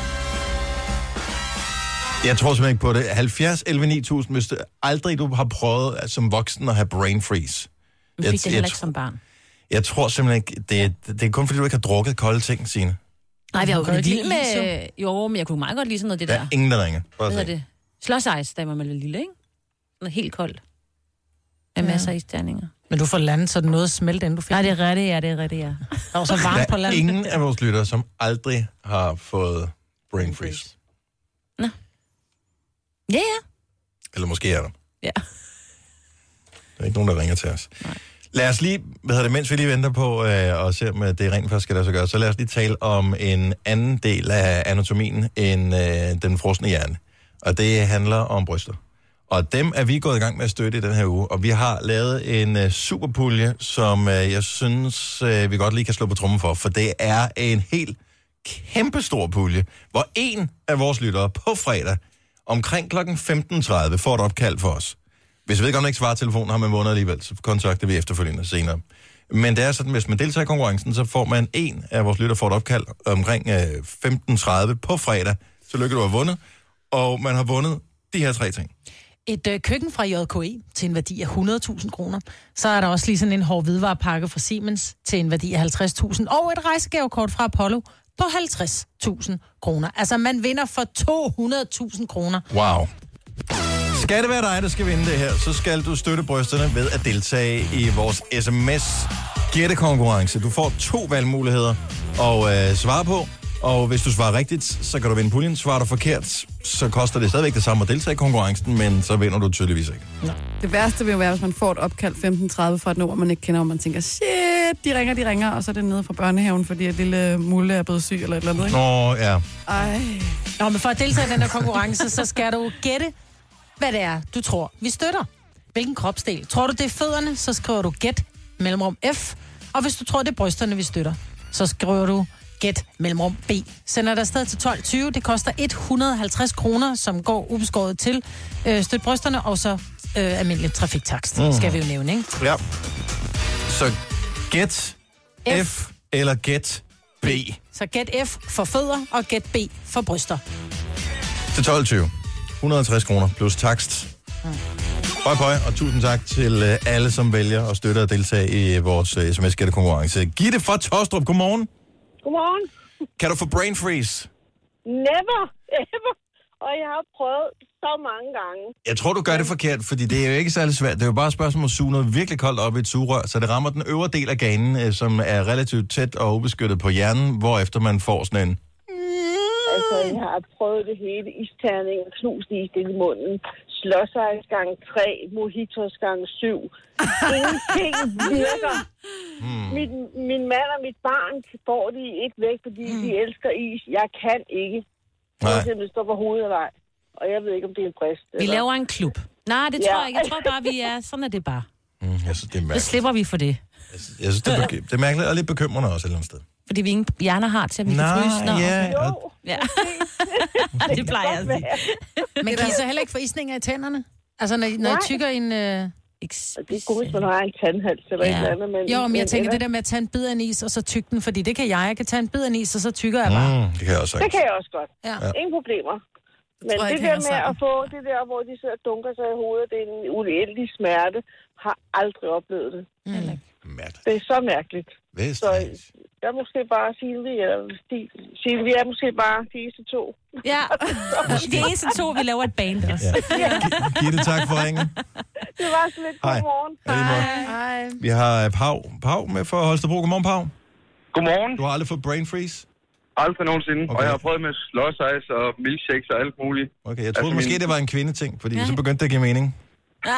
Jeg tror simpelthen ikke på det. halvfjerds elleve ni tusind, hvis du aldrig du har prøvet uh, som voksen at have brain freeze. Men Jeg- fik det jeg heller ikke tr- som barn. Jeg tror simpelthen ikke... Det, er- det er kun fordi, du ikke har drukket kolde ting, Signe. Nej, vi har jo Kan du været ikke vilde lide med... Jo, men jeg kunne meget godt lide sådan noget, det Der der. er ingen, der ringer. Bare Hvad se. hedder det? Slåsejs, da man var lille, ikke? Noget helt koldt. Med Ja. masser af isterninger. Men du får landet, så noget smelte, inden du fik. Nej, det er rigtigt, ja, det er rigtigt, ja. Der var så varmt på Der er landet. ingen af vores lyttere, som aldrig har fået brain freeze. Ja, ja. Eller måske er der. Ja. Der er ikke nogen, der ringer til os. Nej. Lad os lige, hvad hedder det, mens vi lige venter på øh, og ser, om det rent faktisk skal lade sig gøre, så lad os lige tale om en anden del af anatomien end øh, den frosne hjerne. Og det handler om bryster. Og dem er vi gået i gang med at støtte i den her uge. Og vi har lavet en øh, superpulje, som øh, jeg synes, øh, vi godt lige kan slå på trommen for. For det er en helt kæmpestor pulje, hvor en af vores lyttere på fredag omkring klokken femten tredive får et opkald for os. Hvis vedkommende ikke svarer telefonen, har man vundet alligevel, så kontakter vi efterfølgende senere. Men det er sådan, hvis man deltager i konkurrencen, så får man en af vores lytter får et opkald omkring øh, femten tredive på fredag. Så lykke, du har vundet. Og man har vundet de her tre ting. Et øh, køkken fra J K E til en værdi af hundrede tusind kroner. Så er der også lige sådan en hård hvidvarepakke fra Siemens til en værdi af halvtreds tusind. Og et rejsegavekort fra Apollo på halvtreds tusind kroner. Altså, man vinder for to hundrede tusind kroner. Wow. Skal det være dig, der skal vinde det her, så skal du støtte brysterne ved at deltage i vores sms-gættekonkurrence. Du får to valgmuligheder at øh, svare på, og hvis du svarer rigtigt, så kan du vinde puljen. Svarer du forkert, så koster det stadigvæk det samme at deltage i konkurrencen, men så vinder du tydeligvis ikke. Nå. Det værste vil jo være, hvis man får et opkald femten tredive fra et nummer, man ikke kender, og man tænker, shit, de ringer, de ringer, og så er det nede fra børnehaven, fordi et lille mulle er blevet syg eller et eller andet, ikke? Nå, ja. Ej. Nå, men for at deltage i den her konkurrence, så skal du gætte, hvad det er, du tror, vi støtter. Hvilken kropsdel? Tror du, det er fødderne, så skriver du gæt mellemrum F. Og hvis du tror, det er brysterne, vi støtter, så skriver du gæt mellemrum B. Sender dig afsted til tolv tyve. Det koster et hundrede og halvtreds kroner, som går ubeskåret til øh, støt brysterne, og så øh, almindelig trafiktakst, mm. skal vi jo nævne, ikke? Ja. Så gæt F. F eller gæt B. Så gæt F for fødder, og gæt B for bryster. Til tolv tyve. et hundrede og halvtreds kroner plus takst. Mm. Pøj, pøj, og tusind tak til uh, alle, som vælger at støtte og deltage i vores uh, sms-gættekonkurrence. Gitte fra Tostrup, godmorgen. Godmorgen. Kan du få brain freeze? Never, ever. Og jeg har prøvet så mange gange. Jeg tror, du gør det forkert, fordi det er jo ikke særlig svært. Det er jo bare et spørgsmål om at suge noget virkelig koldt op i et sugerør, så det rammer den øvre del af ganen, som er relativt tæt og ubeskyttet på hjernen, hvorefter man får sådan en... Altså, jeg har prøvet det hele. Isterning, knust is i munden, slåsejs gang tre, mojitos gang syv. Ingenting virker. Hmm. Min, min mand og mit barn får de ikke væk, fordi hmm. de elsker is. Jeg kan ikke. Nej. Det står på hovedet af vej. Og jeg ved ikke, om det er en brist. Vi eller... laver en klub. Nej, det tror ja. jeg ikke. Jeg tror bare, vi er... Sådan er det bare. Mm, jeg synes, det er mærkeligt. Så slipper vi for det. Jeg synes, jeg synes det, er beky- det er mærkeligt og lidt bekymrende også et eller andet sted. Fordi vi ingen hjerner har til, at vi Nå, kan fryse. Nå, ja. Jo. Ja. Det plejer jeg at sige. Men kan I så heller ikke få isninger i tænderne? Altså, når, når I tykker en... Øh... Det er godt, hvis man har en tandhals eller ja. et eller andet. Men, jo, men jeg tænker eller... det der med at tage en bid af en is, og så tykke den, fordi det kan jeg. Jeg kan tage en bid af en is, og så tykker jeg bare. Mm, det kan jeg også Det kan jeg også godt. Ja. Ingen problemer. Men tror, det der med at få det der, hvor de sidder og dunker sig i hovedet, det er en uendelig smerte, har aldrig oplevet det. Mm. Mærkeligt. Det er så mærkeligt. Vest. Så jeg er måske bare Silvi, eller Silvi, vi er måske bare de eneste to. Ja, de eneste to, vi laver et band også. Ja. Gitte, tak for ringen. Det var så lidt. Godmorgen. Hej. Hej. Vi har Pau. Pau med for Holstebro. Godmorgen, Pau. Godmorgen. Du har aldrig fået brain freeze? Aldrig nogensinde. Okay. Og jeg har prøvet med slåsejs og milkshakes og alt muligt. Okay, jeg troede altså, måske, min... det var en kvindeting, fordi ja. så begyndte det at give mening. Ah,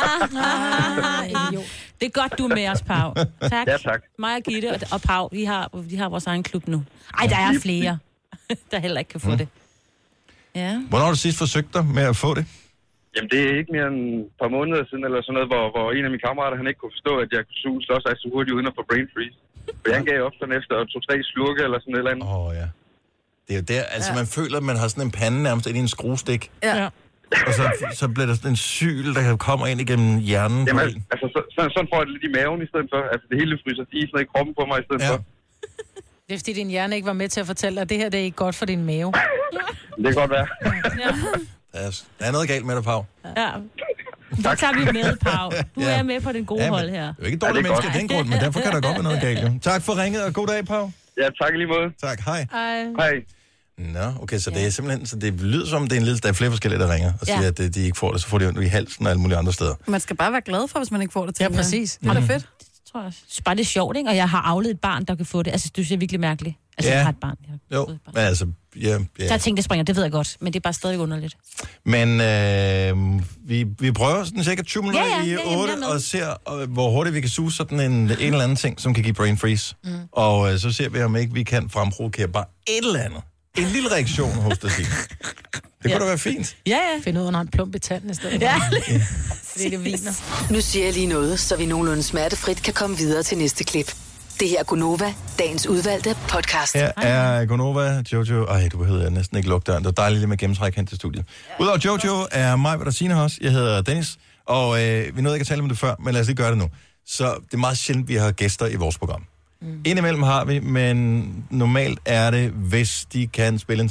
ah, det er godt, du er med os, Pau. Tak. Ja, tak. Mig og Gitte og, og Pau, vi har, vi har vores egen klub nu. Ej, der er flere, der heller ikke kan få mm. det. Ja. Hvornår har du sidst forsøgt dig med at få det? Jamen, det er ikke mere end et par måneder siden, eller sådan noget, hvor, hvor en af mine kammerater, han ikke kunne forstå, at jeg kunne suge slåsejs så hurtigt uden at få brain freeze. For han gav op sådan efter to-tre slurke eller sådan et eller andet. Åh, oh, ja. Det er jo der, altså ja. man føler, at man har sådan en pande nærmest ind i en skruestik. Ja. Og så, så bliver der sådan en syl, der kommer ind igennem hjernen. Jamen, på altså, så, sådan, sådan får jeg det lidt i maven i stedet for. Altså, det hele fryser isen i kroppen på mig i stedet ja. for. Det er fordi, din hjerne ikke var med til at fortælle dig, at det her det er ikke godt for din mave. Det kan godt være. Ja. Der, er, der er noget galt med dig, Pau. Ja. Det tager vi med, Pau. Du ja. er med på den gode ja, hold her. Det er jo ikke dårlige ja, mennesker af den grund, men derfor kan der godt være noget galt. Jo. Tak for ringet, og god dag, Pau. Ja, tak lige måde. Tak, hej. Hej. Hej. Nå, okay, så ja. det er simpelthen, så det lyder som, det er en lille, der er flere forskellige, der ringer og ja. siger, at de ikke får det, så får de ondt i halsen og alle mulige andre steder. Man skal bare være glad for, hvis man ikke får det til. Ja, præcis. Det er mm. fedt. Det tror jeg også. Bare det er sjovt, ikke? Og jeg har afledt et barn, der kan få det. Altså, det er virkelig mærkeligt. Altså, ja. jeg har et barn. Jeg jo, men altså, ja, ja. Der er ting, der springer, det ved jeg godt, men det er bare stadig underligt. Men øh, vi, vi prøver sådan cirka tyve minutter ja, ja, i ja, otte, og ser, øh, hvor hurtigt vi kan suge sådan en, en eller anden ting, som kan give brain freeze. Mm. Og øh, så ser vi, om ikke vi kan fremprovokere bare et eller andet. En lille reaktion hos dig, Signe. Det kunne ja. da være fint. Ja, ja. Find ud af en plump i tanden i stedet. Ja. ja. Det det viner. Nu siger jeg lige noget, så vi nogenlunde smertefrit kan komme videre til næste klip. Det her er Gunova, dagens udvalgte podcast. Her er Gunova, Jojo. Ej, du behøver næsten ikke lukke døren. Det er dejligt lige med gennemtræk hen til studiet. Ja. Udover Jojo er mig, hvad der siger også. Jeg hedder Dennis, og øh, vi nåede ikke at tale om det før, men lad os lige gøre det nu. Så det er meget sjældent, vi har gæster i vores program. Mm. Indimellem har vi, men normalt er det, hvis de kan spille en sang.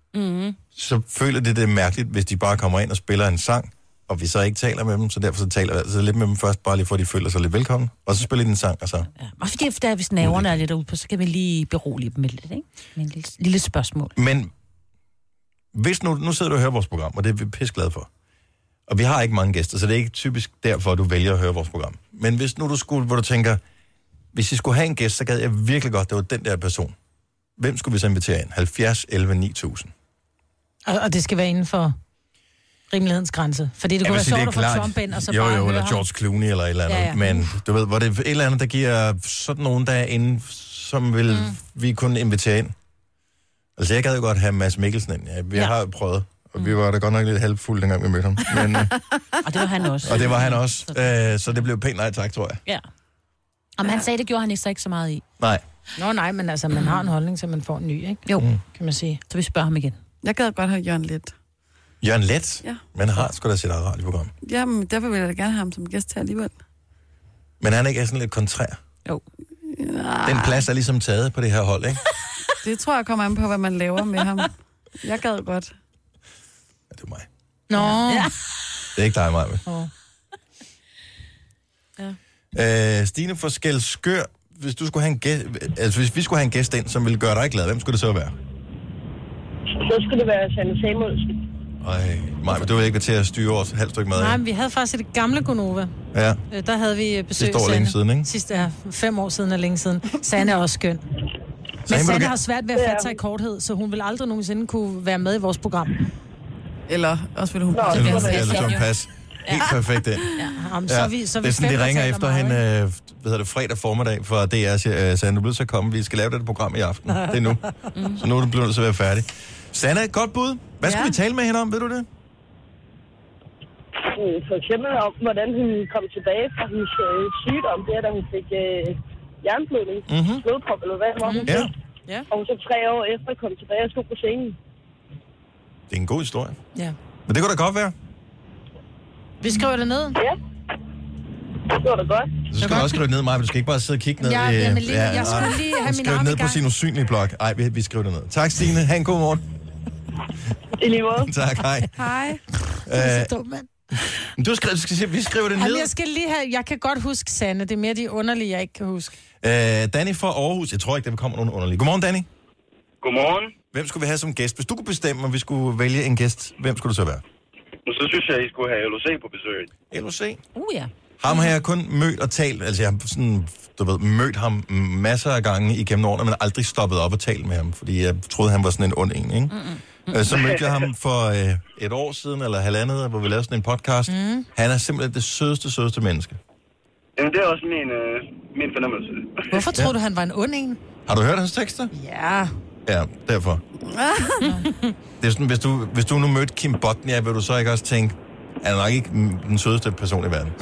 Mm. så føler det det er mærkeligt, hvis de bare kommer ind og spiller en sang, og vi så ikke taler med dem, så derfor så taler vi altså lidt med dem først, bare lige for at de føler sig lidt velkommen, og så spiller de en sang, og så... Ja. Og fordi der, hvis nerverne er lidt ude på, så kan vi lige berolige dem med lidt, ikke? Med en lille, lille spørgsmål. Men hvis nu, nu sidder du og hører vores program, og det er vi pisse glade for, og vi har ikke mange gæster, så det er ikke typisk derfor, du vælger at høre vores program. Men hvis nu du skulle, hvor du tænker, hvis I skulle have en gæst, så gad jeg virkelig godt, det var den der person. Hvem skulle vi så invitere ind? halvfjerds elleve ni tusind. Og, og det skal være inden for rimelighedens grænse. Fordi det kunne være sjovt at få Trump ind, og så jo, bare jo, høre eller ham. George Clooney eller et eller andet. Ja, ja. Men du ved, hvor det er et eller andet, der giver sådan nogen, der er inde, som vil mm. vi kunne invitere ind. Altså, jeg gad jo godt have Mads Mikkelsen ind. Ja, vi ja. har prøvet, og vi var da godt nok lidt halvfulde, dengang vi mødte ham. Men, og det var han også. Og det var han også. Øh, så det blev pænt nej tak, tror jeg. Ja. Og han sagde, det gjorde han ikke så ikke så meget i. Nej. Nå nej, men altså, man har en holdning, så man får en ny, ikke? Jo. Mm. Kan man sige. Så vi spørger ham igen. Jeg gad godt have Jørgen Let. Jørgen Let? Ja. Men har sgu da sit eget radioprogram. Jamen, derfor vil jeg da gerne have ham som gæst her alligevel. Men han ikke er sådan lidt kontrær? Jo. Den plads er ligesom taget på det her hold, ikke? Det tror jeg kommer an på, hvad man laver med ham. Jeg gad godt. Ja, det er mig. Nå. Ja. Det er ikke dig, Maja. Oh. Ja. Øh, Stine fra Skælskør, hvis du skulle have en gæst, altså hvis vi skulle have en gæst ind, som ville gøre dig glad, hvem skulle det så være? Så skulle det være Sanne Samuelsen. Ej, Maja, du vil ikke være til at styre vores halvt stykke mad. Nej, men vi havde faktisk et gamle Gonova. Ja. Øh, Der havde vi besøg Sidste år længe siden, ikke? Sidste er fem år siden er længe siden. Sanne er også skøn. Men Sanne har svært ved at fatte sig i korthed, så hun vil aldrig nogensinde kunne være med i vores program. Eller også ville hun... Nå, eller, eller, eller John Pass. Helt ja. perfekt det. Ja, jamen, så er vi, så er vi det er sådan, de ringer taler efter meget, hende, øh, hvad hedder det, fredag formiddag, for D R siger, Sanne, du bliver så komme, vi skal lave det program i aften. Det er nu. Så nu er du blevet så være færdig. Sanne, et godt bud. Hvad skal ja. vi tale med hende om, ved du det? For eksempel om, hvordan hun kom tilbage fra hendes øh, sygdom, det er, da hun fik øh, jernblødning, mm-hmm. blodprop, eller hvad, hvor hun ja. ja. Og hun så tre år efter kom tilbage og stod på scenen. Det er en god historie. Ja. Men det kunne da godt være. Vi skriver det ned. Ja. Det går da godt. Så skal du også skrive det ned, Maja, du skal ikke bare sidde og kigge ned. Ja, i, jamen, lige, ja, jeg skulle lige have min arm ned i på gang. sin usynlige blok. Ej, vi, vi skriver det ned. Tak, Stine. Ha' en god morgen. I lige måde. Tak, hej. Hej. Det er så dumt, mand. Du skriver, du skal sige, vi skriver det ned. Jamen, jeg skal lige have, jeg kan godt huske Sanne, det er mere de underlige, jeg ikke kan huske. Øh, Danny fra Aarhus, jeg tror ikke, der kommer nogen underlige. Godmorgen, Danny. Godmorgen. Hvem skulle vi have som gæst? Hvis du kunne bestemme, om vi skulle vælge en gæst, hvem skulle du så være? Så synes jeg, I skulle have L O C på besøg. L O C? Uh, ja. Ham har jeg kun mødt og talt, altså jeg har sådan, du ved, mødt ham masser af gange igennem årene, men aldrig stoppet op og talt med ham, fordi jeg troede, han var sådan en ond en, ikke? Mm-hmm. Så mødte jeg ham for øh, et år siden, eller halvandet, hvor vi lavede sådan en podcast. Mm. Han er simpelthen det sødeste, sødeste menneske. Jamen, det er også min, øh, min fornemmelse. Hvorfor tror Ja. du, han var en ond en? Har du hørt hans tekster? Ja. Ja, derfor. Det er sådan, hvis du, hvis du nu mødte Kim Bodnia, vil du så ikke også tænke, han er nok ikke den sødeste person i verden.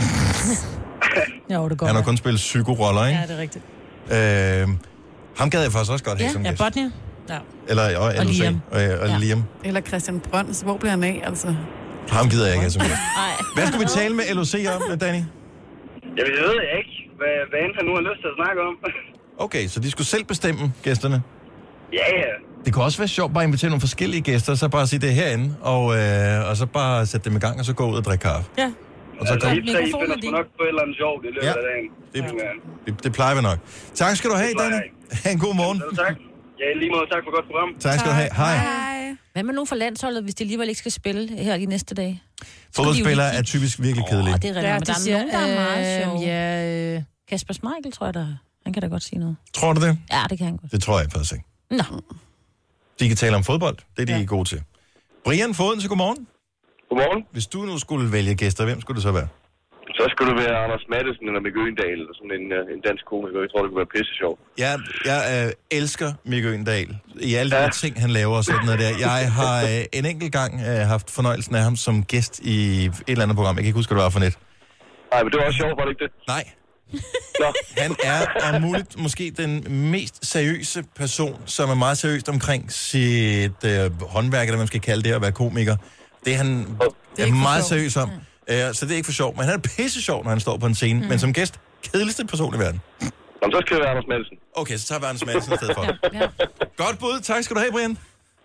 Jo, det går. Han har kun spillet psykoroller, ikke? Ja, det er rigtigt. Øh, ham gad jeg faktisk også godt have Ja, som ja, gæst. Bodnia. Ja. Eller og, Og L O C. Liam. Og, og Ja. Liam. Eller Christian Brøns. Hvor bliver han af, altså? Ham gider jeg ikke have som gæst. Nej. Hvad skulle vi tale med L O C om, Danny? Jeg ved ikke, hvad, hvad end han nu har lyst til at snakke om. Okay, så de skulle selv bestemme gæsterne? Ja, ja. Det kunne også være sjovt bare at invitere nogle forskellige gæster, så bare sige det herinde, og, øh, og så bare sætte dem i gang, og så gå ud og drikke kaffe. Ja. Og så Altså, kom... I tre, I finder sgu nok på et eller andet sjovt i løbet Ja. af dagen. Det, Ja. det, det plejer vi nok. Tak skal du have, Det plejer Danny. Ha' en god morgen. Selv tak. Ja, i lige måde. Tak for godt program. Tak skal du have. Hej. Hej. Hvad med nogen for landsholdet, hvis de alligevel ikke skal spille her de næste dage? Fodboldspillere er typisk virkelig kedelige. Åh, det er rigtigt, Ja, men det der er siger, nogen, der er meget øh, sjove. ja, øh. Kasper Schmeichel, tror jeg, der han kan da godt sige noget. Tror du det? Ja, det kan han godt. Det tror jeg faktisk ikke. Nå. De kan tale om fodbold. Det er de ja. gode til. Brian Foden, så godmorgen. Godmorgen. Hvis du nu skulle vælge gæster, hvem skulle det så være? Så skulle det være Anders Mattesen eller Mikke Øgendahl, eller sådan en, øh, en dansk komiker. Jeg tror, det kunne være pisse sjov. Jeg, jeg øh, elsker Mikke Øgendahl. I alle de ja. ting, han laver og sådan noget der. Jeg har øh, en enkelt gang øh, haft fornøjelsen af ham som gæst i et eller andet program. Jeg kan ikke huske, hvad det var for net. Nej, men det var også sjovt, var det ikke det? Nej. Nå. Han er om muligt måske den mest seriøse person, som er meget seriøst omkring sit øh, håndværk, eller hvad man skal kalde det, at være komiker. Det er han det er er meget seriøs om. Mm. Øh, så det er ikke for sjov. Men han er pisse sjov, når han står på en scene. Mm. Men som gæst, kedeligste person i verden. Jamen, så skal det være Anders Madsen. Okay, så tager vi Anders Madsen i stedet for. Ja, ja. Godt bud. Tak skal du have, Brian.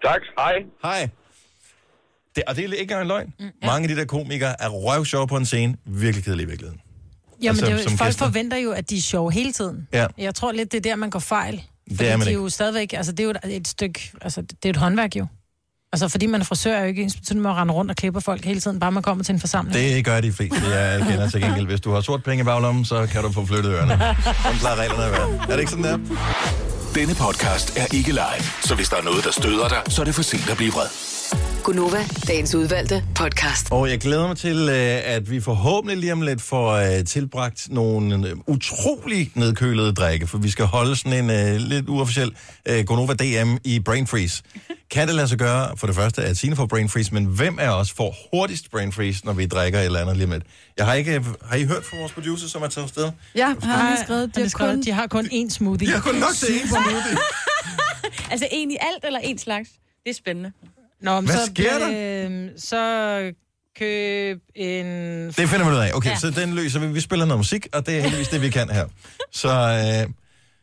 Tak, hej. Hej. Det, og det er ikke engang en løgn. Mm, ja. Mange af de der komikere er røvsjove på en scene, virkelig kedelige i virkeligheden. Jamen, altså, det er jo, folk gæster. forventer jo, at de er sjove hele tiden. Ja. Jeg tror lidt, det er der, man går fejl. Fordi det er man de er ikke. jo stadigvæk, altså det er jo et, et stykke, altså det er et håndværk jo. Altså fordi man er frisør, er jo ikke ens betydning med at rende rundt og klipper folk hele tiden, bare man kommer til en forsamling. Det gør de fleste, jeg kender til gengæld. Hvis du har sort penge i baglommen, så kan du få flyttet ørerne. Sådan plejer reglerne at være. Er det ikke sådan der? Denne podcast er ikke live, så hvis der er noget, der støder dig, så er det for sent at blive vred. Gunova, dagens udvalgte podcast. Og jeg glæder mig til, at vi forhåbentlig lige om lidt får tilbragt nogle utrolig nedkølede drikke, for vi skal holde sådan en uh, lidt uofficiel uh, Gonova D M i Brain Freeze. Kan det lade sig gøre, for det første, at Signe får Brain Freeze, men hvem af os får hurtigst Brain Freeze, når vi drikker et eller andet lige med? Jeg har ikke, har I hørt fra vores producer, som er taget afsted? Ja, har han skrevet. De har, kun, de har kun én smoothie. De har kun nok til én smoothie. Altså en i alt, eller en slags? Det er spændende. Nå, men Hvad så, sker der? Øh, så køb en... Det finder vi ud af. Okay, ja. Ja. Så den løser vi. Vi spiller noget musik, og det er heldigvis det, vi kan her. Så, øh...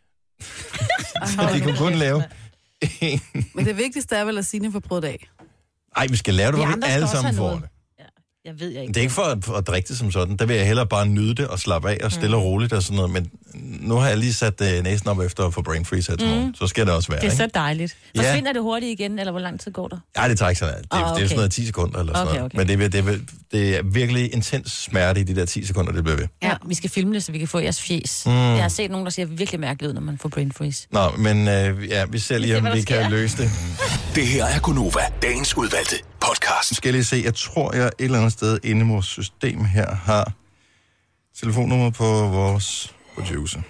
så vi kan kun lave en... Men det vigtigste er vel, at Signe får prøvet af. Ej, vi skal lave det, Vi hvor vi andre alle skal også sammen have får noget. det. Jeg ved jeg ikke. Det er ikke for at, at drikke det som sådan. Der vil jeg hellere bare nyde det og slappe af og stille og roligt og sådan noget. Men nu har jeg lige sat uh, næsen op efter at få brain freeze her til morgen. Mm. Så skal det også være, Det er så ikke? dejligt. Ja. Forsvinder det hurtigt igen, eller hvor lang tid går der? Ja, det tager ikke så langt. Det, Ah, oh, okay. det er okay. sådan noget ti sekunder eller sådan Okay, noget. okay. Men det, er- det, er- det er virkelig intens smerte i de der ti sekunder, det bliver ved. Ja, vi skal filme det, så vi kan få jeres fjes. Mm. Mm. Jeg har set nogen, der siger virkelig mærkeligt ud, når man får brain freeze. Nå, men øh, ja, vi ser lige, Vi ser, om hvad vi der kan sker. løse det. Det her er Gunova, dagens udvalgte podcast. Nu skal jeg lige se, jeg tror, jeg et eller andet sted inde i vores system her har telefonnummer på vores producer.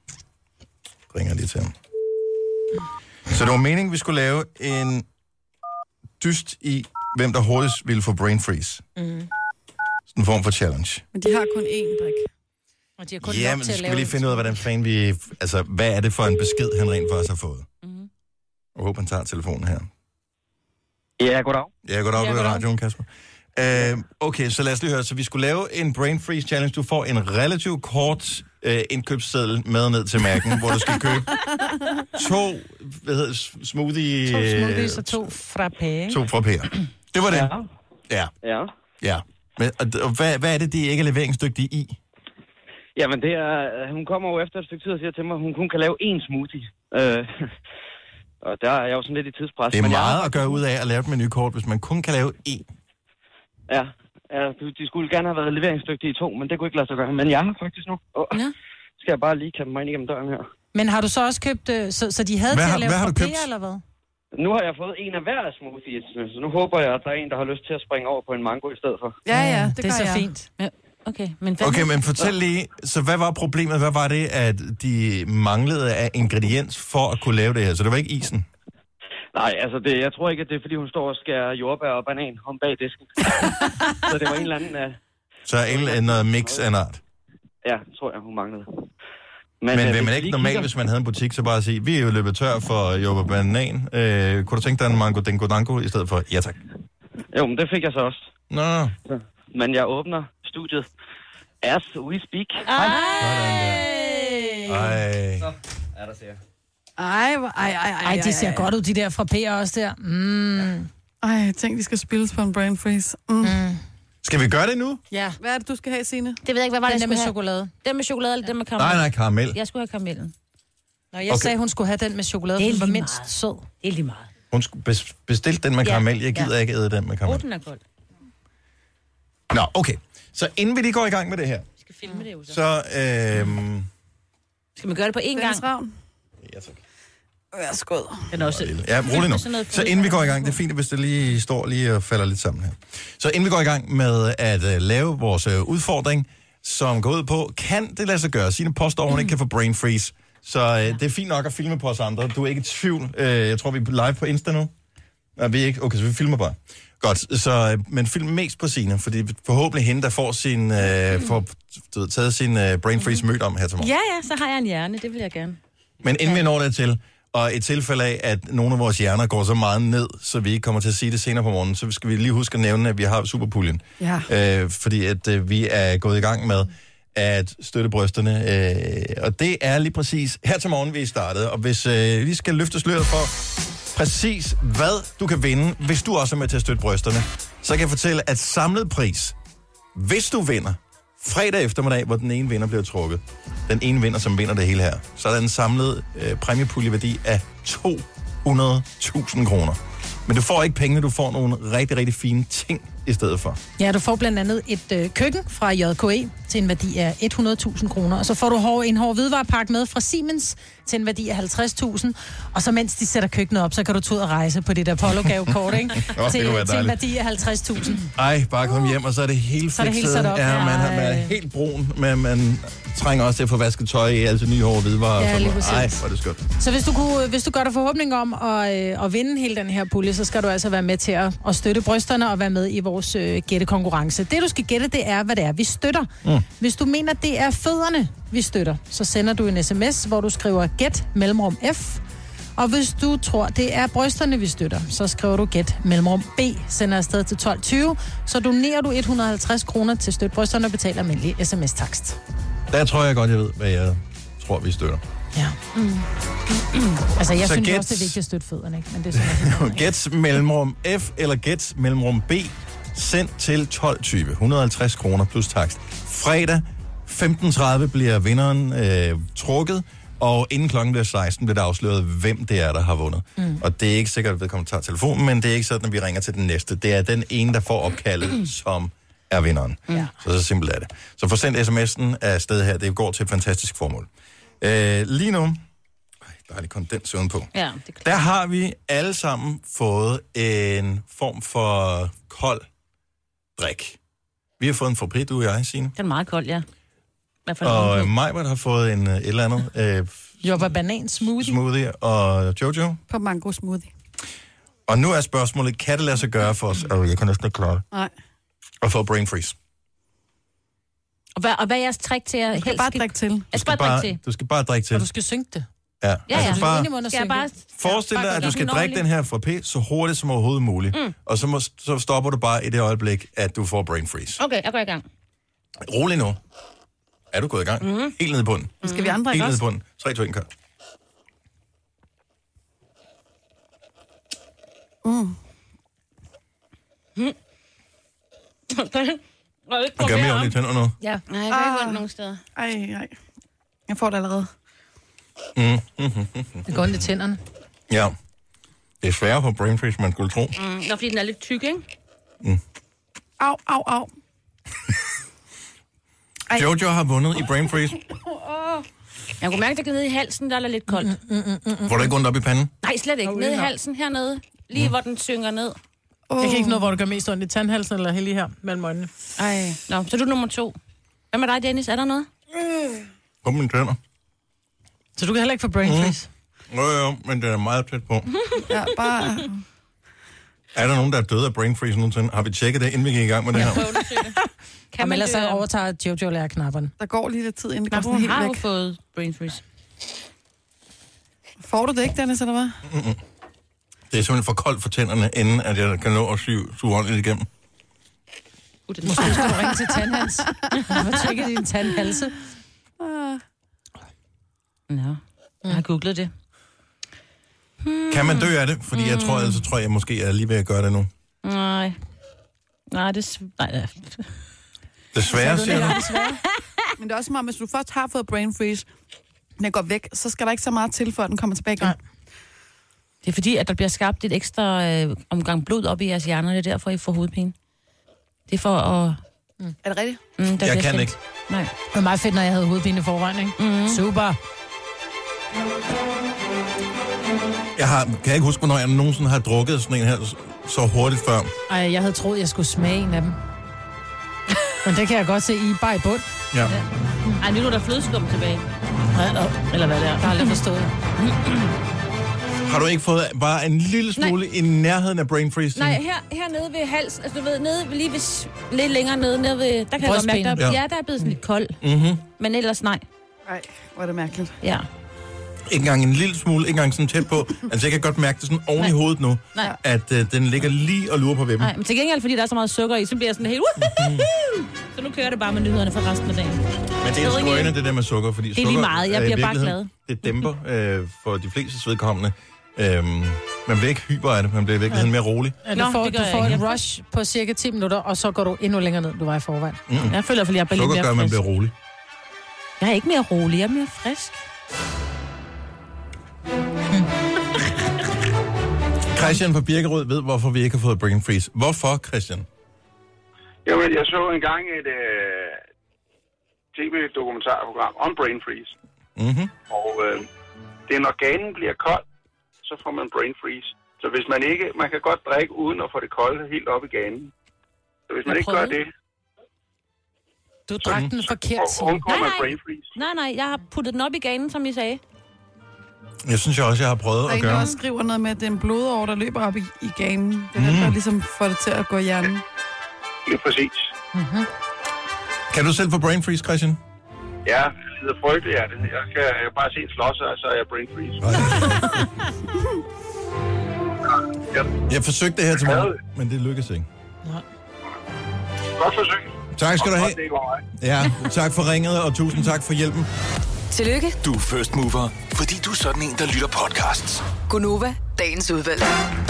Ringer lige til ham. Så det var meningen, vi skulle lave en dyst i, hvem der hurtigst ville få brain freeze. Mm. Sådan en form for challenge. Men de har kun én drik. Og de har kun Ja, nok men til så at skal vi lave lige finde ud af, hvordan fanden vi... Altså, hvad er det for en besked, han rent faktisk har fået? Mm-hmm. Jeg håber, han tager telefonen her. Ja, goddag. Ja, goddag, Ja, du er i goddag. radioen, Kasper. Uh, okay, så lad os lige høre. Så vi skulle lave en brain freeze challenge. Du får en relativt kort uh, indkøbsseddel med ned til mærken, hvor du skal købe to, hvad hedder det, smoothie... To øh, smoothies og to frappé, ikke? To frappéer. Det var det. Ja. Ja. Ja. Ja. Men, og, og hvad, hvad er det, de ikke er leveringsdygtige i? Jamen, det er, hun kommer jo efter et stykke tid og siger til mig, at hun kun kan lave én smoothie. Øh, og der er jeg jo sådan lidt i tidspres. Det er Men jeg meget har- at gøre ud af at lave et menukort, hvis man kun kan lave én. Ja, ja, de skulle gerne have været leveringsdygtige i to, men det kunne ikke lade sig gøre. Men jeg har faktisk nu. Åh, ja. Skal jeg bare lige kappe mig ind igennem døren her. Men har du så også købt... øh, Så, så de havde Hvad til har- at lave hvad har du frappéer, købt? eller hvad? Nu har jeg fået en af hver smoothies, så nu håber jeg, at der er en, der har lyst til at springe over på en mango i stedet for. Ja, ja, det, det er gør så jeg. fint. Ja, okay, men hvad Okay, men fortæl lige, så hvad var problemet? Hvad var det, at de manglede af ingrediens for at kunne lave det her? Så det var ikke isen? Nej, altså det, jeg tror ikke, at det er, fordi hun står og skærer jordbær og banan om bag disken. Så det var en eller anden... Uh... Så en eller anden mix af en art? Ja, tror jeg, hun manglede. Men, men øh, vil hvis man vi ikke lige normalt, kigger- hvis man havde en butik, så bare sige, vi er jo løbet tør for jordbær og banan. Øh, kunne du tænke dig en mango dingo dango i stedet for? Ja, tak. Jo, men det fik jeg så også. Nå. Så, men jeg åbner studiet. As we speak. Ej! Ej. Så er der ser. Ej, hvor- ej, ej, ej. Ej, de ser ej, godt ud, de der frappéer også der. Mm. Ej, tænk, de skal spilles på en brain freeze. Mm. Mm. Skal vi gøre det nu? Ja. Hvad er det, du skal have, Signe? Det ved jeg ikke, hvad var Den det, der jeg med skulle have? chokolade. Den med chokolade, eller den med karamel? Nej, nej, karamel. Jeg skulle have karamellen. Nå, jeg Okay. okay. sagde, hun skulle have den med chokolade, Det er for den var lige mindst meget. sød. Det er lige meget. Hun skulle bes- bestille den med Ja, karamel. Jeg gider ja. ikke æde den med Åh, karamel. den er kold. Nå, okay. Så inden vi lige går i gang med det her, Vi skal filme det jo så. så... Øhm... Skal man gøre det på én gang? Dennis Ravn. Ja, tak. Værsgo. Den er også... Ja, rolig nu. Sådan noget Så inden vi går i gang, det er fint, hvis det lige står lige og falder lidt sammen her. Så inden vi går i gang med at uh, lave vores uh, udfordring, som går ud på, kan det lade sig gøre? Signe påstår, hun mm. ikke kan få brain freeze. Så uh, ja. det er fint nok at filme på os andre. Du er ikke i tvivl. Uh, jeg tror, vi er live på Insta nu. Er vi ikke? Okay, så vi filmer bare. Godt, så, uh, men film mest på Signe, fordi forhåbentlig hende, der får sin, uh, får, du ved, taget sin uh, brain freeze mødt om her til morgen. Ja, ja, så har jeg en hjerne. Det vil jeg gerne. Men inden vi når dertil, og i tilfælde af, at nogle af vores hjerner går så meget ned, så vi ikke kommer til at sige det senere på morgenen, så skal vi lige huske at nævne, at vi har superpuljen. Ja. Øh, fordi at øh, vi er gået i gang med at støtte brysterne. Øh, og det er lige præcis her til morgen, vi er startet. Og hvis øh, vi skal løfte sløret for, præcis, hvad du kan vinde, hvis du også er med til at støtte brysterne. Så kan jeg fortælle, at samlet pris, hvis du vinder, fredag eftermiddag, hvor den ene vinder bliver trukket, den ene vinder, som vinder det hele her, så er der en samlet øh, præmiepuljeværdi af to hundrede tusind kroner. Men du får ikke pengene, du får nogle rigtig, rigtig fine ting i stedet for. Ja, du får blandt andet et øh, køkken fra J K E til en værdi af hundrede tusind kroner. Og så får du hår, en hård hvidvarepakke med fra Siemens til en værdi af halvtreds tusind. Og så mens de sætter køkkenet op, så kan du tage ud og rejse på det der Polo-gavekort, ikke? oh, til, til en værdi af halvtreds tusind. Ej, bare kom hjem, og så er det helt så er det fikset. helt sat op. Ja, man har været helt brun, men man trænger også til at få vasket tøj i, altså nye hår hvidvarer. Ja, lige præcis. Ej, hvor er det skønt. Så hvis du, kunne, hvis du gør dig forhåbning om at, øh, at vinde hele den her pulje, så skal du altså være med til at, at støtte brysterne og være med i vores øh, gættekonkurrence. Det du skal gætte, det er, hvad det er, vi støtter. Mm. Hvis du mener, det er fødderne, vi støtter, så sender du en sms, hvor du skriver gæt mellemrum F. Og hvis du tror, det er brysterne, vi støtter, så skriver du gæt mellemrum B, sender afsted til tolv tyve, så donerer du et hundrede og halvtreds kroner til støt brysterne og betaler almindelig sms-takst. Der tror jeg godt, jeg ved, hvad jeg tror, vi støtter. Ja. Mm. Mm. Altså, jeg Så synes gæt- også, det er vigtigt at støtte fødderne, ikke? Men det er sådan, Gæt mellemrum F eller gæt mellemrum B, sendt til tolv tyve. et hundrede og halvtreds kroner plus takst. Fredag femten tredive bliver vinderen øh, trukket, og inden klokken bliver seksten, bliver der afsløret, hvem det er, der har vundet. Mm. Og det er ikke sikkert, at vedkommende tager telefonen, men det er ikke sådan, at vi ringer til den næste. Det er den ene, der får opkaldet, som er vinderen. Ja. Så så simpelt er det. Så få sendt sms'en af sted her. Det går til et fantastisk formål. Øh, lige nu... Ej, der er lidt kondens udenpå. Ja, det Der har vi alle sammen fået en form for kold drik. Vi har fået en Forpri, du og jeg, Signe. Den er meget kold, ja. Og Majbert har fået en, et eller andet øh, Jobber banan smoothie. smoothie, og Jojo. På mango smoothie. Og nu er spørgsmålet, kan det lade sig gøre for os? Oh, jeg kan næsten ikke klare det. Nej. At få brain freeze. Og hvad, og hvad er jeres trick til at Du skal bare drikke til. Jeg Du skal skal bare drikke til. bare, du skal bare drikke til. Og du skal synke det. Ja, Ja, ja. altså bare, Skal jeg bare... forestil dig, at du skal drikke den her fra P så hurtigt som overhovedet muligt. Mm. Og så, må, så stopper du bare i det øjeblik, at du får brain freeze. Okay, jeg går i gang. Rolig nu. Er du gået i gang? Mm. Helt nede i bunden. Mm. Skal vi andre Helt ikke nede i også? bunden. tre, to, et, kør. Mm. Mm. Og gør mere ondt i tænder nu. Ja, nej, jeg kan ikke ondt nogen steder. Ej, nej. Jeg får det allerede. Mm. Mm-hmm. Det går ondt i tænderne. Ja. Det er sværere på brain freeze, man skulle tro. Mm, nå, fordi den er lidt tyk, ikke? Mm. Au, au, au. Jojo har vundet i brain freeze. Jeg kunne mærke, at det går ned i halsen, der er lidt koldt. Mm, mm, mm, mm. Får du ikke ondt op i panden? Nej, slet ikke. Ned i halsen, hernede. Lige mm. hvor den synger ned. Oh. Jeg kan ikke noget, hvor det gør mest ondt i tandhalsen eller helt lige her mellem øjnene. Ej. Nå, så er du nummer to. Hvad med dig, Dennis? Er der noget? På mine tænder. Så du kan heller ikke få brain freeze? Mm. Jo, jo, men den er meget tæt på. Ja, bare... Er der nogen, der er døde af brain freeze nogensinde? Har vi tjekket det, inden vi gik i gang med det her? Kan man ellers så overtager Jojo lærer knapperne. Der går lige lidt tid, inden det går Nå, sådan hun helt har jo væk. fået brain freeze. Får du det ikke, Dennis, eller hvad? Mm-mm. Det er simpelthen for koldt for tænderne, inden at jeg kan nå at suge suge ordentligt igennem. Uh, det Måske skal du ringe til tandhals. Hvorfor tjekker din tandhalse? Nå, jeg har googlet det. Hmm. Kan man dø af det? Fordi jeg tror, altså, tror jeg måske, jeg er lige ved at gøre det nu. Nej. Nej, det er... Nej, det er... Desværre, siger du? Men det er også meget, hvis du først har fået brain freeze, den går væk, så skal der ikke så meget til, for at den kommer tilbage igen. Det er fordi, at der bliver skabt et ekstra øh, omgang blod op i jeres hjerner, det er derfor, I får hovedpine. Det er for at... Mm. Er det rigtigt? Mm, der Jeg bliver kan stemt. ikke. Nej. Det var meget fedt, når jeg havde hovedpine i forvejen, ikke? Mm. Super. Jeg har, kan jeg ikke huske, hvornår jeg nogensinde har drukket sådan en her så hurtigt før. Ej, jeg havde troet, jeg skulle smage en af dem. Men det kan jeg godt se, I er bare i bund. Ja. Ja. Ej, nu er der flødeskum tilbage. Eller hvad det er. Jeg har aldrig forstået. Har du ikke fået bare en lille smule Nej. i nærheden af brain freeze? Nej, her, hernede ved halsen, altså du ved, nede, lige ved, lidt længere nede, nede ved, der kan jeg godt mærke, der, Ja. ja. ja, der er blevet sådan lidt kold. Mm-hmm. Men ellers nej. Nej, hvor er det mærkeligt. Ja. Ikke engang en lille smule, ikke engang sådan tæt på. Altså, jeg kan godt mærke det sådan oven i hovedet nu, Nej. at uh, den ligger lige og lurer på vippen. Nej, men til gengæld, fordi der er så meget sukker i, så bliver jeg sådan helt... Så nu kører det bare med nyhederne for resten af dagen. Men det er skrøne, det der med sukker, fordi Det er sukker lige meget, jeg er i bliver bare virkeligheden- Det dæmper øh, for de fleste vedkommende øh, Man bliver ikke hyper af det, man bliver virkelig ja. mere rolig. Ja, du får, du får en rush på cirka ti minutter, og så går du endnu længere ned, du var i forvejen. Mm. Jeg føler, at jeg er bare lidt mere gør, frisk. man bliver rolig. Jeg er ikke mere rolig, jeg er mere frisk. Christian fra Birkerød ved, hvorfor vi ikke har fået brain freeze. Hvorfor, Christian? Jamen, jeg så engang et øh, tv-dokumentarprogram om brain freeze. Mm-hmm. Og øh, det er, når ganen bliver kold, så får man brain freeze. Så hvis man ikke... Man kan godt drikke uden at få det kolde helt op i ganen. Så hvis man ikke gør det... Du drak den forkert, så undgår man brain freeze. Nej, nej, jeg har puttet den op i ganen, som I sagde. Jeg synes jeg også, jeg har prøvet der at gøre. Der er også skriver noget med, at det er en blodår, der løber op i, i ganen. Det er mm. det, der ligesom får det til at gå i hjernen. Det er præcis. Mm-hmm. Kan du selv få brain freeze, Christian? Ja, jeg lider frygteligt af det. Jeg kan, jeg kan bare se en slåsser, og så er jeg brain freeze. jeg, jeg forsøgte det her til morgen, men det lykkedes ikke. Nej. Godt forsøg. Tak skal du have. Ja, tak for ringet, og tusind tak for hjælpen. Tillykke. Du er first mover, fordi du er sådan en, der lytter podcasts. Gunova, dagens udvalgte.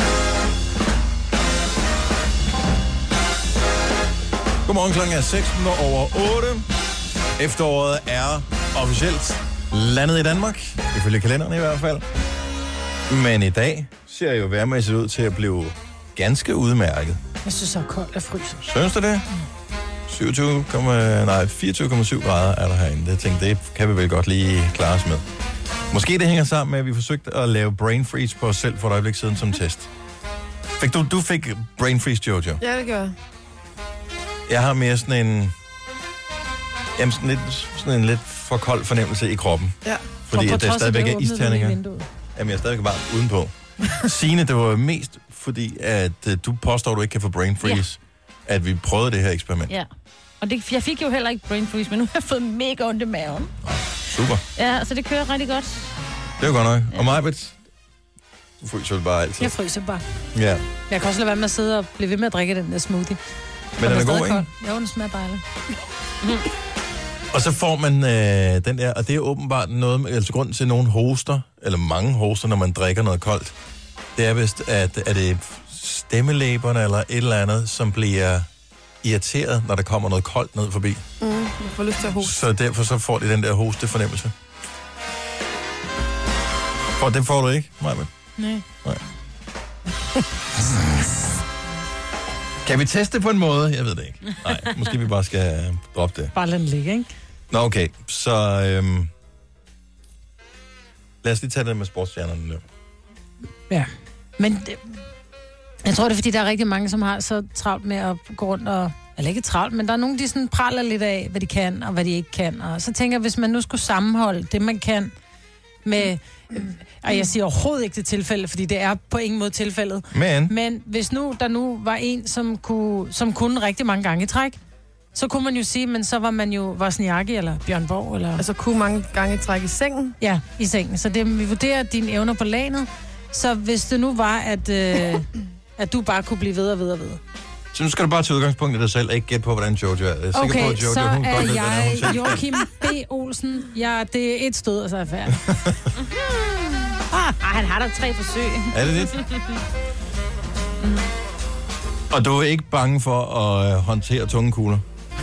Godmorgen, klokken er seks over otte. Efteråret er officielt landet i Danmark, ifølge kalenderen i hvert fald. Men i dag ser jo vejrmæssigt ud til at blive ganske udmærket. Jeg synes, det er koldt og fryser. Synes du det? syvogtyve, nej, fireogtyve komma syv grader er der herinde. Jeg tænkte, det kan vi vel godt lige klare os med. Måske det hænger sammen med, at vi forsøgte at lave brain freeze på os selv for et øjeblik siden som test. Fik du, du fik brain freeze, Jojo? Ja, det gør jeg. Jeg har mere sådan en... Jamen sådan, lidt, sådan en lidt for kold fornemmelse i kroppen. Ja. Fordi at der stadigvæk er isterninger. Jamen, jeg er stadigvæk varm udenpå. Signe, det var mest fordi, at uh, du påstår, du ikke kan få brain freeze, ja. At vi prøvede det her eksperiment. Ja. Og det, jeg fik jo heller ikke brain freeze, men nu har jeg fået mega ondt i maven. Oh, super. Ja, så det kører rigtig godt. Det er jo godt nok. Ja. Og Majbrit, du fryser vel bare altid. Jeg fryser bare. Ja. Jeg kan også lade være med at sidde og blive ved med at drikke den der smoothie. Men den er god, ikke? Jo, den smager dejligt. Mm. Og så får man øh, den der, og det er åbenbart noget, med, altså grund til, at nogen hoster, eller mange hoster, når man drikker noget koldt. Det er vist, at er det stemmelæberne eller et eller andet, som bliver irriteret, når der kommer noget koldt ned forbi. Mm, jeg får lyst til at hoste. Så derfor så får de den der hostefornemmelse. For det får du ikke, Majbrit? Nej. Nej. Kan vi teste på en måde? Jeg ved det ikke. Nej, måske vi bare skal droppe det. Bare lad den ligge, ikke? Nå, okay. Så øhm, lad os lige tage det med sportsstjernerne nu. Ja. Men det, jeg tror, det er, fordi der er rigtig mange, som har så travlt med at gå rundt og... Eller ikke travlt, men der er nogen, de sådan praler lidt af, hvad de kan og hvad de ikke kan. Og så tænker jeg, hvis man nu skulle sammenholde det, man kan med... Og jeg siger overhovedet ikke det tilfælde, fordi det er på ingen måde tilfældet. Men? Men hvis nu der nu var en, som kunne, som kunne rigtig mange gange i træk, så kunne man jo sige, men så var man jo Wozniacki eller Bjørn Borg. Eller... Altså kunne mange gange i træk i sengen? Ja, i sengen. Så det, vi vurderer dine evner på lanet. Så hvis det nu var, at, øh, at du bare kunne blive ved og ved og ved. Så nu skal du bare tage udgangspunkt i dig selv, og ikke gætte på, hvordan Jojo er. Jeg er okay, på, at Jojo, så hun er godt jeg ved, Joachim B. Olsen. Ja, det er et stød, og så er jeg færdig. Ah, han har da tre forsøg. Er det det? Mm. Og du er ikke bange for at øh, håndtere tunge kugler?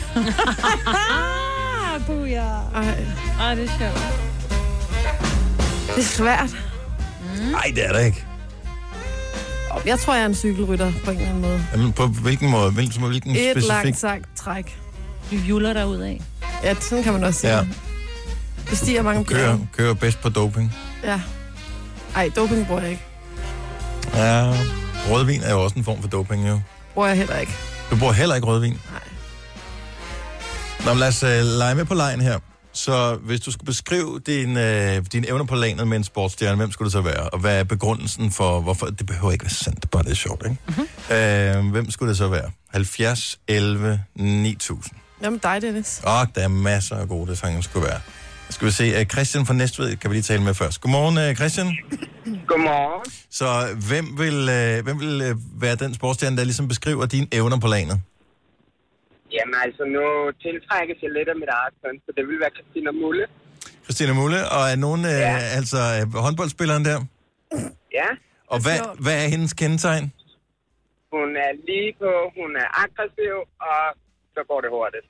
Buja. Ej. Ej, det er sjovt. Det er svært. Nej, mm. det er det ikke. Jeg tror, jeg er en cykelrytter på en eller anden måde. Jamen, på hvilken måde? Hvilken, hvilken Et specifik? langt sagt træk. Du juller derud af. Ja, sådan kan man også sige. Ja. Bestiger mange kører, bjerge. kører bedst på doping. Ja. Ej, doping bruger jeg ikke. Ja, rødvin er jo også en form for doping, jo. Bruger jeg heller ikke. Du bruger heller ikke rødvin? Nej. Nå, men lad os uh, lege med på lejen her. Så hvis du skulle beskrive din, øh, dine evner på lanet med en sportsstjerne, hvem skulle det så være? Og hvad er begrundelsen for, hvorfor? Det behøver ikke være sandt, bare det er sjovt, ikke? Mm-hmm. Øh, hvem skulle det så være? halvfjerds elleve ni tusind. Jamen dig, Dennis. Åh, der er masser af gode, det sange skulle være. Skal vi se, uh, Christian fra Næstved kan vi lige tale med først. Godmorgen, uh, Christian. Godmorgen. Så hvem vil, uh, hvem vil uh, være den sportsstjerne, der ligesom beskriver dine evner på lanet? Jamen altså, nu tiltrækkes jeg lidt af mit eget køn, så det vil være Christina Mulle. Christina Mulle, og er nogen, ja. øh, altså håndboldspilleren der? Ja. Og hvad, hvad er hendes kendetegn? Hun er lige på, hun er aggressiv, og så går det hurtigt.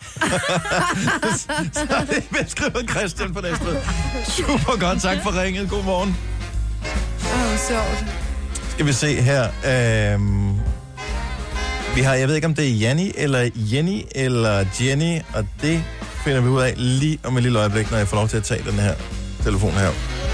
Så er det beskrevet Christian på Næstved. Super godt, tak for ringet. God morgen. Åh, oh, sjovt. Skal vi se her. Øhm, vi har, jeg ved ikke om det er Janni, eller Jenny, eller Jenny, og det finder vi ud af lige om et lille øjeblik, når jeg får lov til at tage den her telefon her.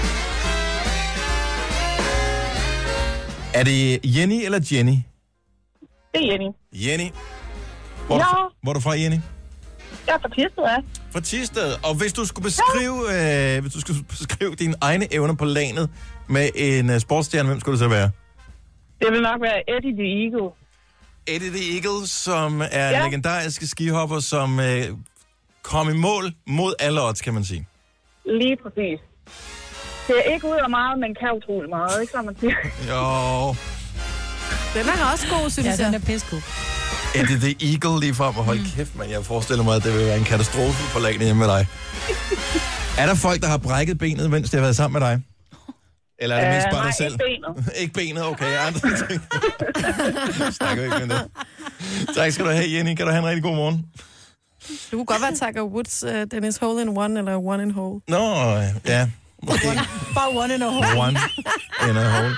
Er det Jenny eller Jenny? Det er Jenny. Jenny. Hvor, ja. er du, hvor er du fra, Jenny? Jeg er fra Tisted, ja. Fra Tisted. Og hvis du skulle beskrive, ja. øh, hvis du skulle beskrive dine egne evner på lanet med en uh, sportsstjerne, hvem skulle det så være? Det vil nok være Eddie the Eagle. Eddie the Eagle, som er ja. en legendarisk skihopper, som øh, kom i mål mod alle odds, kan man sige. Lige præcis. Det er ikke ud af meget, men kan utrolig meget, ikke så man siger? Jo. Den er også god, synes jeg. Ja, den er pissegod. Eddie the Eagle lige frem, og hold mm. kæft, man. Jeg forestiller mig, at det vil være en katastrofe på laget hjemme med dig. Er der folk, der har brækket benet, mens de har været sammen med dig? Eller er det mest bare nej, dig selv? ikke benet. Ikke benet, okay. Jeg andre ting. Snakker vi ikke med det. Tak skal du have, Jenny. Kan du have en rigtig god morgen? Du kunne godt være Tiger Woods, uh, Dennis Hole in One, eller One in Hole. Nå, ja. Måske. One, bare One in a Hole. One in a Hole.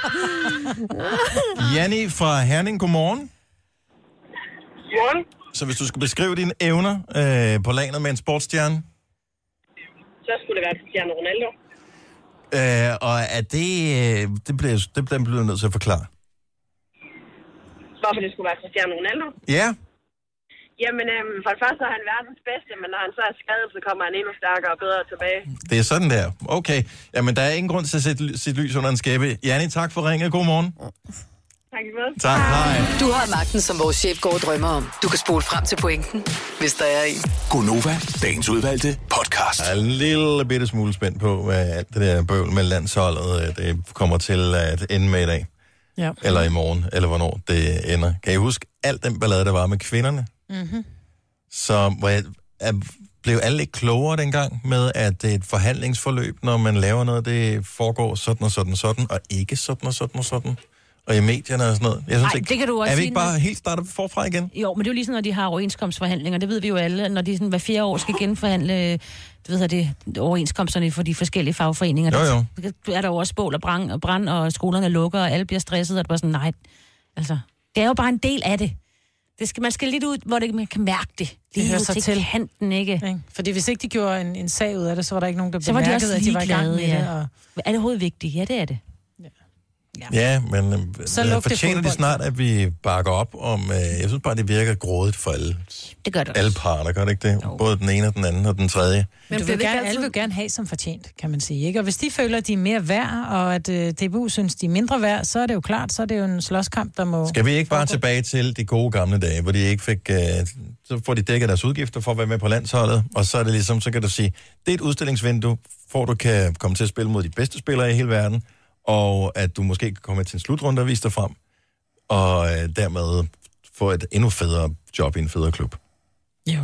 Janni fra Herning, godmorgen. Godmorgen. Så hvis du skal beskrive dine evner øh, på lanet med en sportsstjerne? Så skulle det være Cristiano Ronaldo. Øh, og er det... Øh, det bliver det bliver, bliver nødt til at forklare. Hvorfor det skulle være Cristiano Ronaldo? Ja. Jamen, øhm, for det første er han verdens bedste, men når han så er skadet, så kommer han endnu stærkere og bedre tilbage. Det er sådan der. Okay. Jamen, der er ingen grund til at sætte sit lys under en skæbe. Janni, tak for ringet. God morgen. Tak i måde. Tak, hej. Du har magten, som vores chef går og drømmer om. Du kan spole frem til pointen, hvis der er en. Gonova, dagens udvalgte podcast. Jeg er en lille bitte smule spændt på, hvad alt det der bøvl med landsholdet, det kommer til at ende med i dag. Ja. Eller i morgen, eller hvornår det ender. Kan I huske alt den ballade, der var med kvinderne? Mm-hmm. Så hvor jeg, jeg blev alle ikke klogere dengang med, at det er et forhandlingsforløb, når man laver noget, det foregår sådan og sådan og sådan, og ikke sådan og sådan og sådan. Og i medierne og sådan noget. Jeg synes Ej, ikke, det kan du også er vi sige, ikke bare når... helt startet forfra igen? Jo, men det er jo ligesom, når de har overenskomstforhandlinger. Det ved vi jo alle, når de sådan hver fjerde år skal genforhandle det ved jeg, det, overenskomsterne for de forskellige fagforeninger. Jo, jo. Der er der jo også bål og brand, og brand, og skolerne lukker, og alle bliver stresset, og det er bare sådan, nej, altså, det er jo bare en del af det. Det skal, man skal lidt ud, hvor det, man kan mærke det. Det hører sig til, til. Kanten, ikke? ikke? Fordi hvis ikke de gjorde en, en sag ud af det, så var der ikke nogen, der så var de bemærkede, at de var i gang med ja. det. Og... Er det overhovedet vigtigt? Ja, det er det. Ja, ja men øh, fortjener de snart, at vi bakker op om... Øh, jeg synes bare, det virker grådigt for alle. Det gør det alle parter, gør det ikke det? Jo. Både den ene og den anden og den tredje. Men du vil gerne, altid... alle vil gerne have som fortjent, kan man sige. Ikke? Og hvis de føler, at de er mere værd, og at øh, D B U synes, de er mindre værd, så er det jo klart, så er det jo en slåskamp, der må... Skal vi ikke bare tilbage til de gode gamle dage, hvor de ikke fik... Øh, så får de dækket deres udgifter for at være med på landsholdet, og så er det ligesom, så kan du sige, det er et udstillingsvindue, for at du kan komme til at spille mod de bedste spillere i hele verden, og at du måske kan komme til en slutrunde og vise dig frem, og øh, dermed få et endnu federe job i en federe klub. Jo.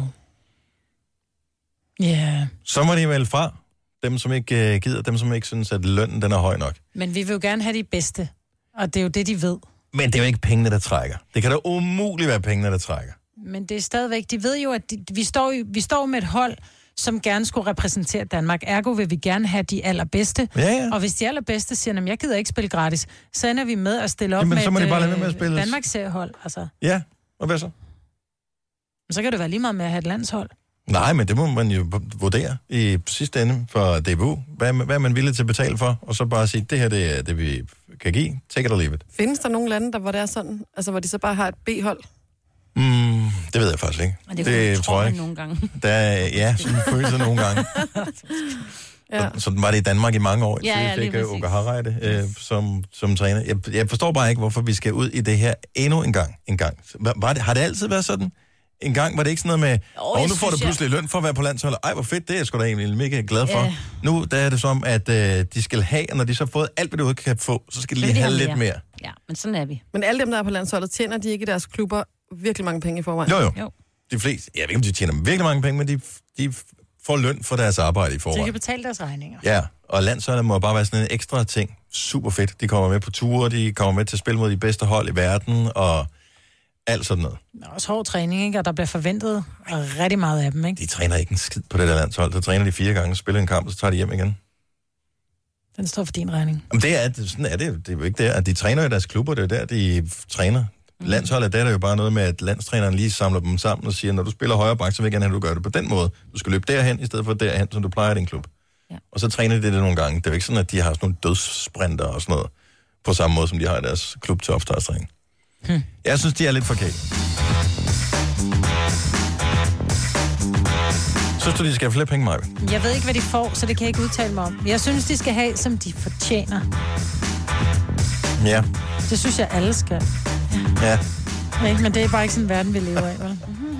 Ja. Yeah. Så må de melde fra, dem som ikke øh, gider, dem som ikke synes, at lønnen den er høj nok. Men vi vil jo gerne have de bedste, og det er jo det, de ved. Men det er jo ikke pengene, der trækker. Det kan da umuligt være pengene, der trækker. Men det er stadigvæk, de ved jo, at de, vi, står, vi står med et hold, som gerne skulle repræsentere Danmark. Ergo vil vi gerne have de allerbedste. Ja, ja. Og hvis de allerbedste siger, at jeg gider ikke spille gratis, så ender vi med at stille op Jamen, med så må et de bare lade med at spille. Danmarks seriehold. Altså. Ja, og hvad så? Så kan det være lige meget med at have et landshold. Nej, men det må man jo vurdere i sidste ende for D B U. Hvad, hvad er man villig til at betale for? Og så bare sige, det her det er det, vi kan give. Take it or leave it. Findes der nogle lande, der hvor det er sådan? Altså, hvor de så bare har et B-hold? Mm, det ved jeg faktisk ikke. Det, det tror jeg ikke. Nogle gange. Der, ja, sådan føles det nogle gange. ja. Så, sådan var det i Danmark i mange år, ja, ja, vi fik Uga Harreide øh, som, som træner. Jeg, jeg forstår bare ikke, hvorfor vi skal ud i det her endnu en gang. En gang. Var det, har det altid været sådan? En gang var det ikke sådan noget med, og oh, nu får du pludselig løn for at være på landsholdet. Ej, hvor fedt, det er jeg sgu da egentlig mega glad for. Yeah. Nu der er det som, at øh, de skal have, og når de så har fået alt, hvad de kan få, så skal de lige de have lidt mere. mere. Ja, men sådan er vi. Men alle dem, der er på landsholdet, tjener de ikke i deres klubber virkelig mange penge i forvejen? Jo, jo. jo. De fleste, jeg ved ikke, om de tjener virkelig mange penge, men de, de får løn for deres arbejde i forvejen. Så de kan betale deres regninger. Ja, og landsholdet må bare være sådan en ekstra ting, super fedt. De kommer med på ture, de kommer med til at spille mod de bedste hold i verden, og alt sådan noget. Det er også hård træning, ikke? Og der bliver forventet rigtig meget af dem, ikke? De træner ikke en skid på det der landshold. Så træner de fire gange, spiller en kamp, og så tager de hjem igen. Den står for din regning. Jamen det er, sådan er det, det er jo ikke der. De træner i deres klubber, det er der, de træner. Mm. Landsholdet, der er der jo bare noget med, at landstræneren lige samler dem sammen og siger, når du spiller højre bak, så vil jeg gerne have, at du gør det på den måde. Du skal løbe derhen, i stedet for derhen, som du plejer i din klub. Ja. Og så træner de det nogle gange. Det er jo ikke sådan, at de har sådan nogle dødssprinter og sådan noget, på samme måde, som de har i deres klub til opstartstræning. Hmm. Jeg synes, de er lidt forkert. Synes du, de skal have flere penge, Maja? Jeg ved ikke, hvad de får, så det kan jeg ikke udtale mig om. Jeg synes, de skal have, som de fortjener. Ja. Det synes jeg, alle skal. Ja. Ja. Men det er bare ikke sådan en verden, vi lever af, vel?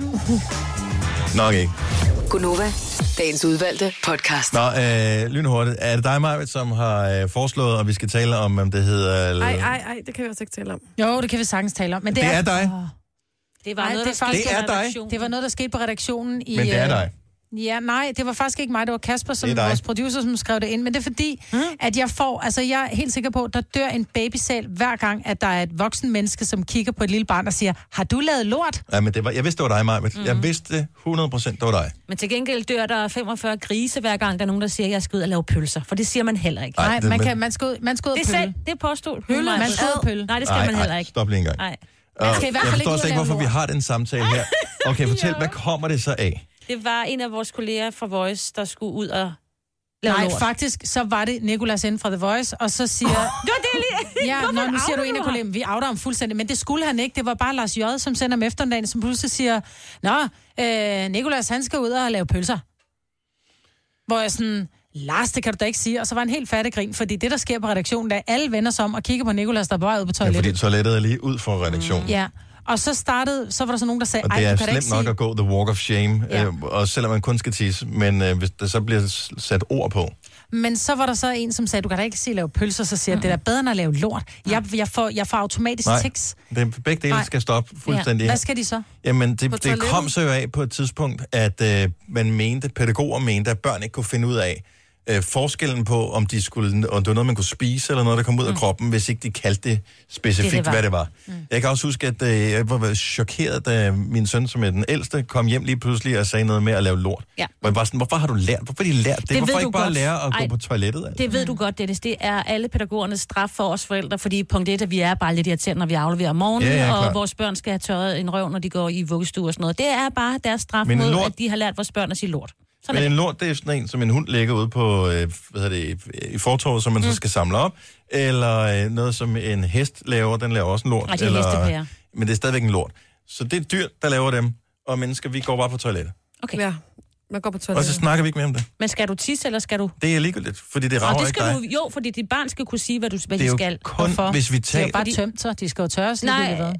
Nok ikke. Gunova, dagens udvalgte podcast. Nå, øh, lynhurtigt. Er det dig, Maja, som har øh, foreslået, at vi skal tale om, om det hedder... Ej, ej, ej, det kan vi også ikke tale om. Jo, det kan vi sagtens tale om. Men det, det er, er dig. Det var nej, noget, det der faktisk, det er dig. Det var noget, der skete på redaktionen i... Men det er dig. Ja, nej, det var faktisk ikke mig, det var Kasper, som vores producer, som skrev det ind. Men det er fordi, hmm? at jeg får, altså jeg er helt sikker på, at der dør en babysæl hver gang, at der er et voksen menneske, som kigger på et lille barn og siger, har du lavet lort? Ja, men det var, jeg vidste, det var dig, Maja. Mm-hmm. Jeg vidste hundrede procent, det var dig. Men til gengæld dør der femogfyrre grise, hver gang der er nogen, der siger, at jeg skal ud og lave pølser. For det siger man heller ikke. Nej, man, kan, man skal ud, man skal ud det og pølle. Det er påstået. Pølle, man skal ud og pølle. Nej, det skal ej, man heller ej, ikke. Stop lige en gang. Nej. Jeg forstår slet ikke, hvorfor vi har den samtale her. Okay, fortæl, ja. Hvad kommer det så af? Det var en af vores kolleger fra Voice, der skulle ud og lave Nej, lort. faktisk, så var det Nicolas inden fra The Voice, og så siger... Oh, det var det lige... Ja, nå, nu siger du en af kollegerne, vi outer ham fuldstændig, men det skulle han ikke. Det var bare Lars J., som sender om eftermiddagen, som pludselig siger, nå, øh, Nicolas, han skal ud og lave pølser. Hvor jeg sådan... Lars, det kan du da ikke sige. Og så var en helt fattig grin, fordi det, der sker på redaktionen, der er alle vender sig om og kigger på Nicolas, der er bare ude på toilettet. Ja, fordi toilettet er lige ud for redaktionen. Mm. Ja, og så startede, så var der så nogen, der sagde, og det ej, er du kan slemt nok sige... at gå the walk of shame, ja. øh, og selvom man kun skal tisse, men øh, hvis der så bliver sat ord på. Men så var der så en, som sagde, du kan da ikke sige lave pølser, så siger mm. det er bedre end at lave lort. Jeg, jeg, får, jeg får automatisk Nej, tics. det, begge dele Nej. skal stoppe fuldstændig. Ja. Hvad skal de så? Jamen, det, det kom så jo af på et tidspunkt, at øh, man mente, pædagoger mente, at børn ikke kunne finde ud af, Øh, forskellen på, om de skulle, om det var noget, man kunne spise, eller noget, der kom ud mm. af kroppen, hvis ikke de kaldte det specifikt, det, det hvad det var. Mm. Jeg kan også huske, at øh, jeg var chokeret, da min søn, som er den ældste, kom hjem lige pludselig og sagde noget med at lave lort. Ja. Hvor jeg var sådan, hvorfor har du lært? Hvorfor har de lært det? det hvorfor ikke bare godt. lære at Ej, gå på toilettet? Altså? Det ved du godt, Dennis. Det er alle pædagogernes straf for os forældre, fordi punkt et, at vi er bare lidt irriterende, når vi afleverer om morgenen, ja, ja, og klar. Vores børn skal have tørret en røv, når de går i vuggestue og sådan noget. Det er bare deres straf mod, lort... at de har lært vores børn at sige lort. Men en lort, det er sådan en, som en hund lægger ud på, øh, hvad hedder det, i fortorvet, som man mm. så skal samle op. Eller øh, noget, som en hest laver, den laver også en lort. Ej, det er eller, men det er stadigvæk en lort. Så det er dyr, der laver dem, og mennesker, vi går bare på toilettet. Okay. Ja, man går på toilettet. Og så snakker vi ikke mere om det. Men skal du tisse, eller skal du... Det er ligegyldigt, fordi det rager det ikke dig. Du, jo, fordi dit barn skal kunne sige, hvad, du, hvad det de skal. Det er jo kun, Hvorfor? hvis vi tager... De er jo bare tømt, så de skal jo tørres. Nej,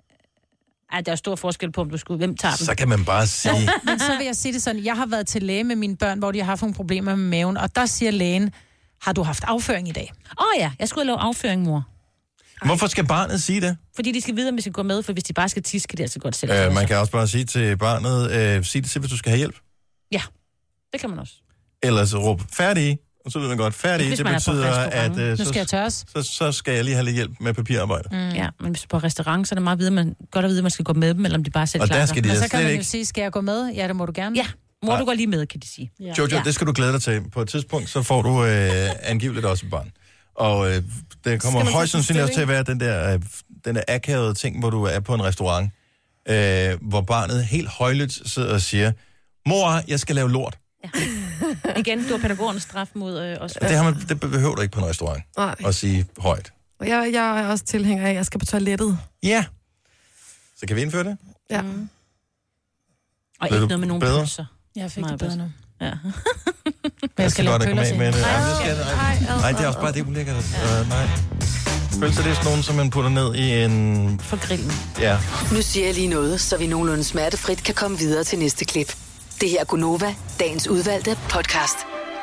Ej, der er stor forskel på, om du skulle... Hvem tager dem? Så kan man bare sige... Men så vil jeg sige det sådan, jeg har været til læge med mine børn, hvor de har haft nogle problemer med maven, og der siger lægen, har du haft afføring i dag? Åh oh, ja, jeg skulle lave afføring, mor. Hvorfor skal barnet sige det? Fordi de skal vide, om vi skal gå med, for hvis de bare skal tisse, kan de altså godt selv. Øh, man kan også bare sige til barnet, øh, sig det til, hvis du skal have hjælp. Ja, det kan man også. Ellers så råb, færdig. Og så ved man godt, færdig. Det betyder, at øh, nu skal jeg tørres. Så, så skal jeg lige have lidt hjælp med papirarbejde. Mm. Ja, men hvis du er på restaurant, så er det meget vide, man, godt at vide, at man skal gå med dem, eller om de bare selv og klarer der skal de men så kan man jo ikke... sige, skal jeg gå med? Ja, det må du gerne. Ja, må ja. du gå lige med, kan de sige. Ja. Jojo, ja. Det skal du glæde dig til. På et tidspunkt, så får du øh, angiveligt også et barn. Og øh, det kommer højst sandsynligt også til at være den der, øh, den der akavede ting, hvor du er på en restaurant, øh, hvor barnet helt højlydt sidder og siger, mor, jeg skal lave lort. Ja. Igen, du har pædagogernes straf mod øh, os. Det, har man, det behøver du ikke på en restaurant. Nej. At sige højt. Jeg, jeg er også tilhænger af, at jeg skal på toilettet. Ja. Så kan vi indføre det? Ja. Mm. Og ikke noget med nogen bedre? pølser. Jeg fik det bedre nu. Ja. Men jeg skal lave pølser til. Nej, nej, det er også bare det, ulækkert. Uh, nej. Pølser, det er sådan nogen, som man putter ned i en... For grillen. Ja. Nu siger jeg lige noget, så vi nogenlunde smertefrit kan komme videre til næste klip. Det her er Gunova, dagens udvalgte podcast.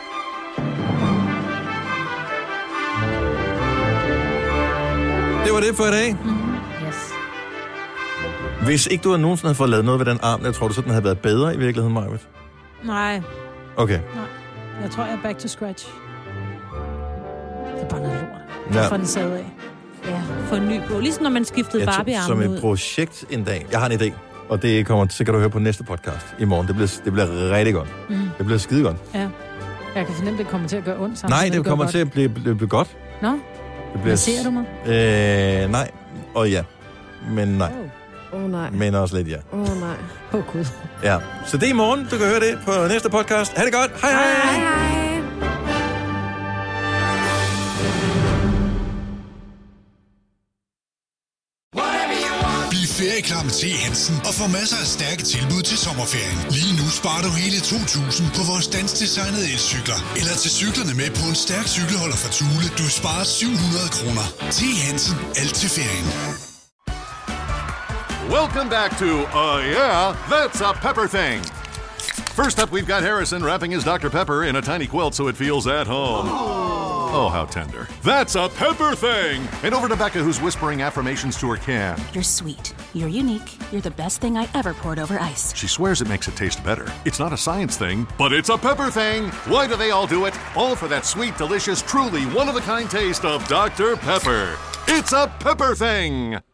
Det var det for i dag. Mm-hmm. Yes. Hvis ikke du havde nogensinde havde fået lavet noget ved den arm, jeg tror du så, den havde været bedre i virkeligheden, Majbet? Nej. Okay. Nej. Jeg tror, jeg er back to scratch. Det er bare noget lort. Ja. For den sad af. Ja, for en ny på. Ligesom når man skiftede Barbie-armen Som ud. et projekt en dag. Jeg har en idé, og det kommer, så kan du høre på næste podcast i morgen. Det bliver, det bliver rigtig godt. Mm. Det bliver skide godt. Ja. Jeg kan fornemme, det kommer til at gøre ondt sammen. Nej, det, det kommer til at blive, blive, blive godt. Nå? Det bliver... Hvad ser du mig? Øh, nej, og ja. Men nej. Åh oh. oh, nej. Men også lidt ja. Åh oh, nej. Åh oh, gud. Ja, så det er i morgen. Du kan høre det på næste podcast. Ha' det godt. Hej hej. Hej hej. Bliv ferieklar med T. Hansen og få masser af stærke tilbud til sommerferien. Lige nu sparer du hele to tusind på vores dansdesignede elcykler. Eller til cyklerne med på en stærk cykelholder fra Thule. Du sparer syv hundrede kroner. T. Hansen. Alt til ferien. Welcome back to, uh, yeah, that's a pepper thing. First up, we've got Harrison wrapping his Doctor Pepper in a tiny quilt so it feels at home. Oh, how tender. That's a pepper thing! And over to Becca, who's whispering affirmations to her can. You're sweet. You're unique. You're the best thing I ever poured over ice. She swears it makes it taste better. It's not a science thing, but it's a pepper thing! Why do they all do it? All for that sweet, delicious, truly one-of-a-kind taste of Doctor Pepper. It's a pepper thing!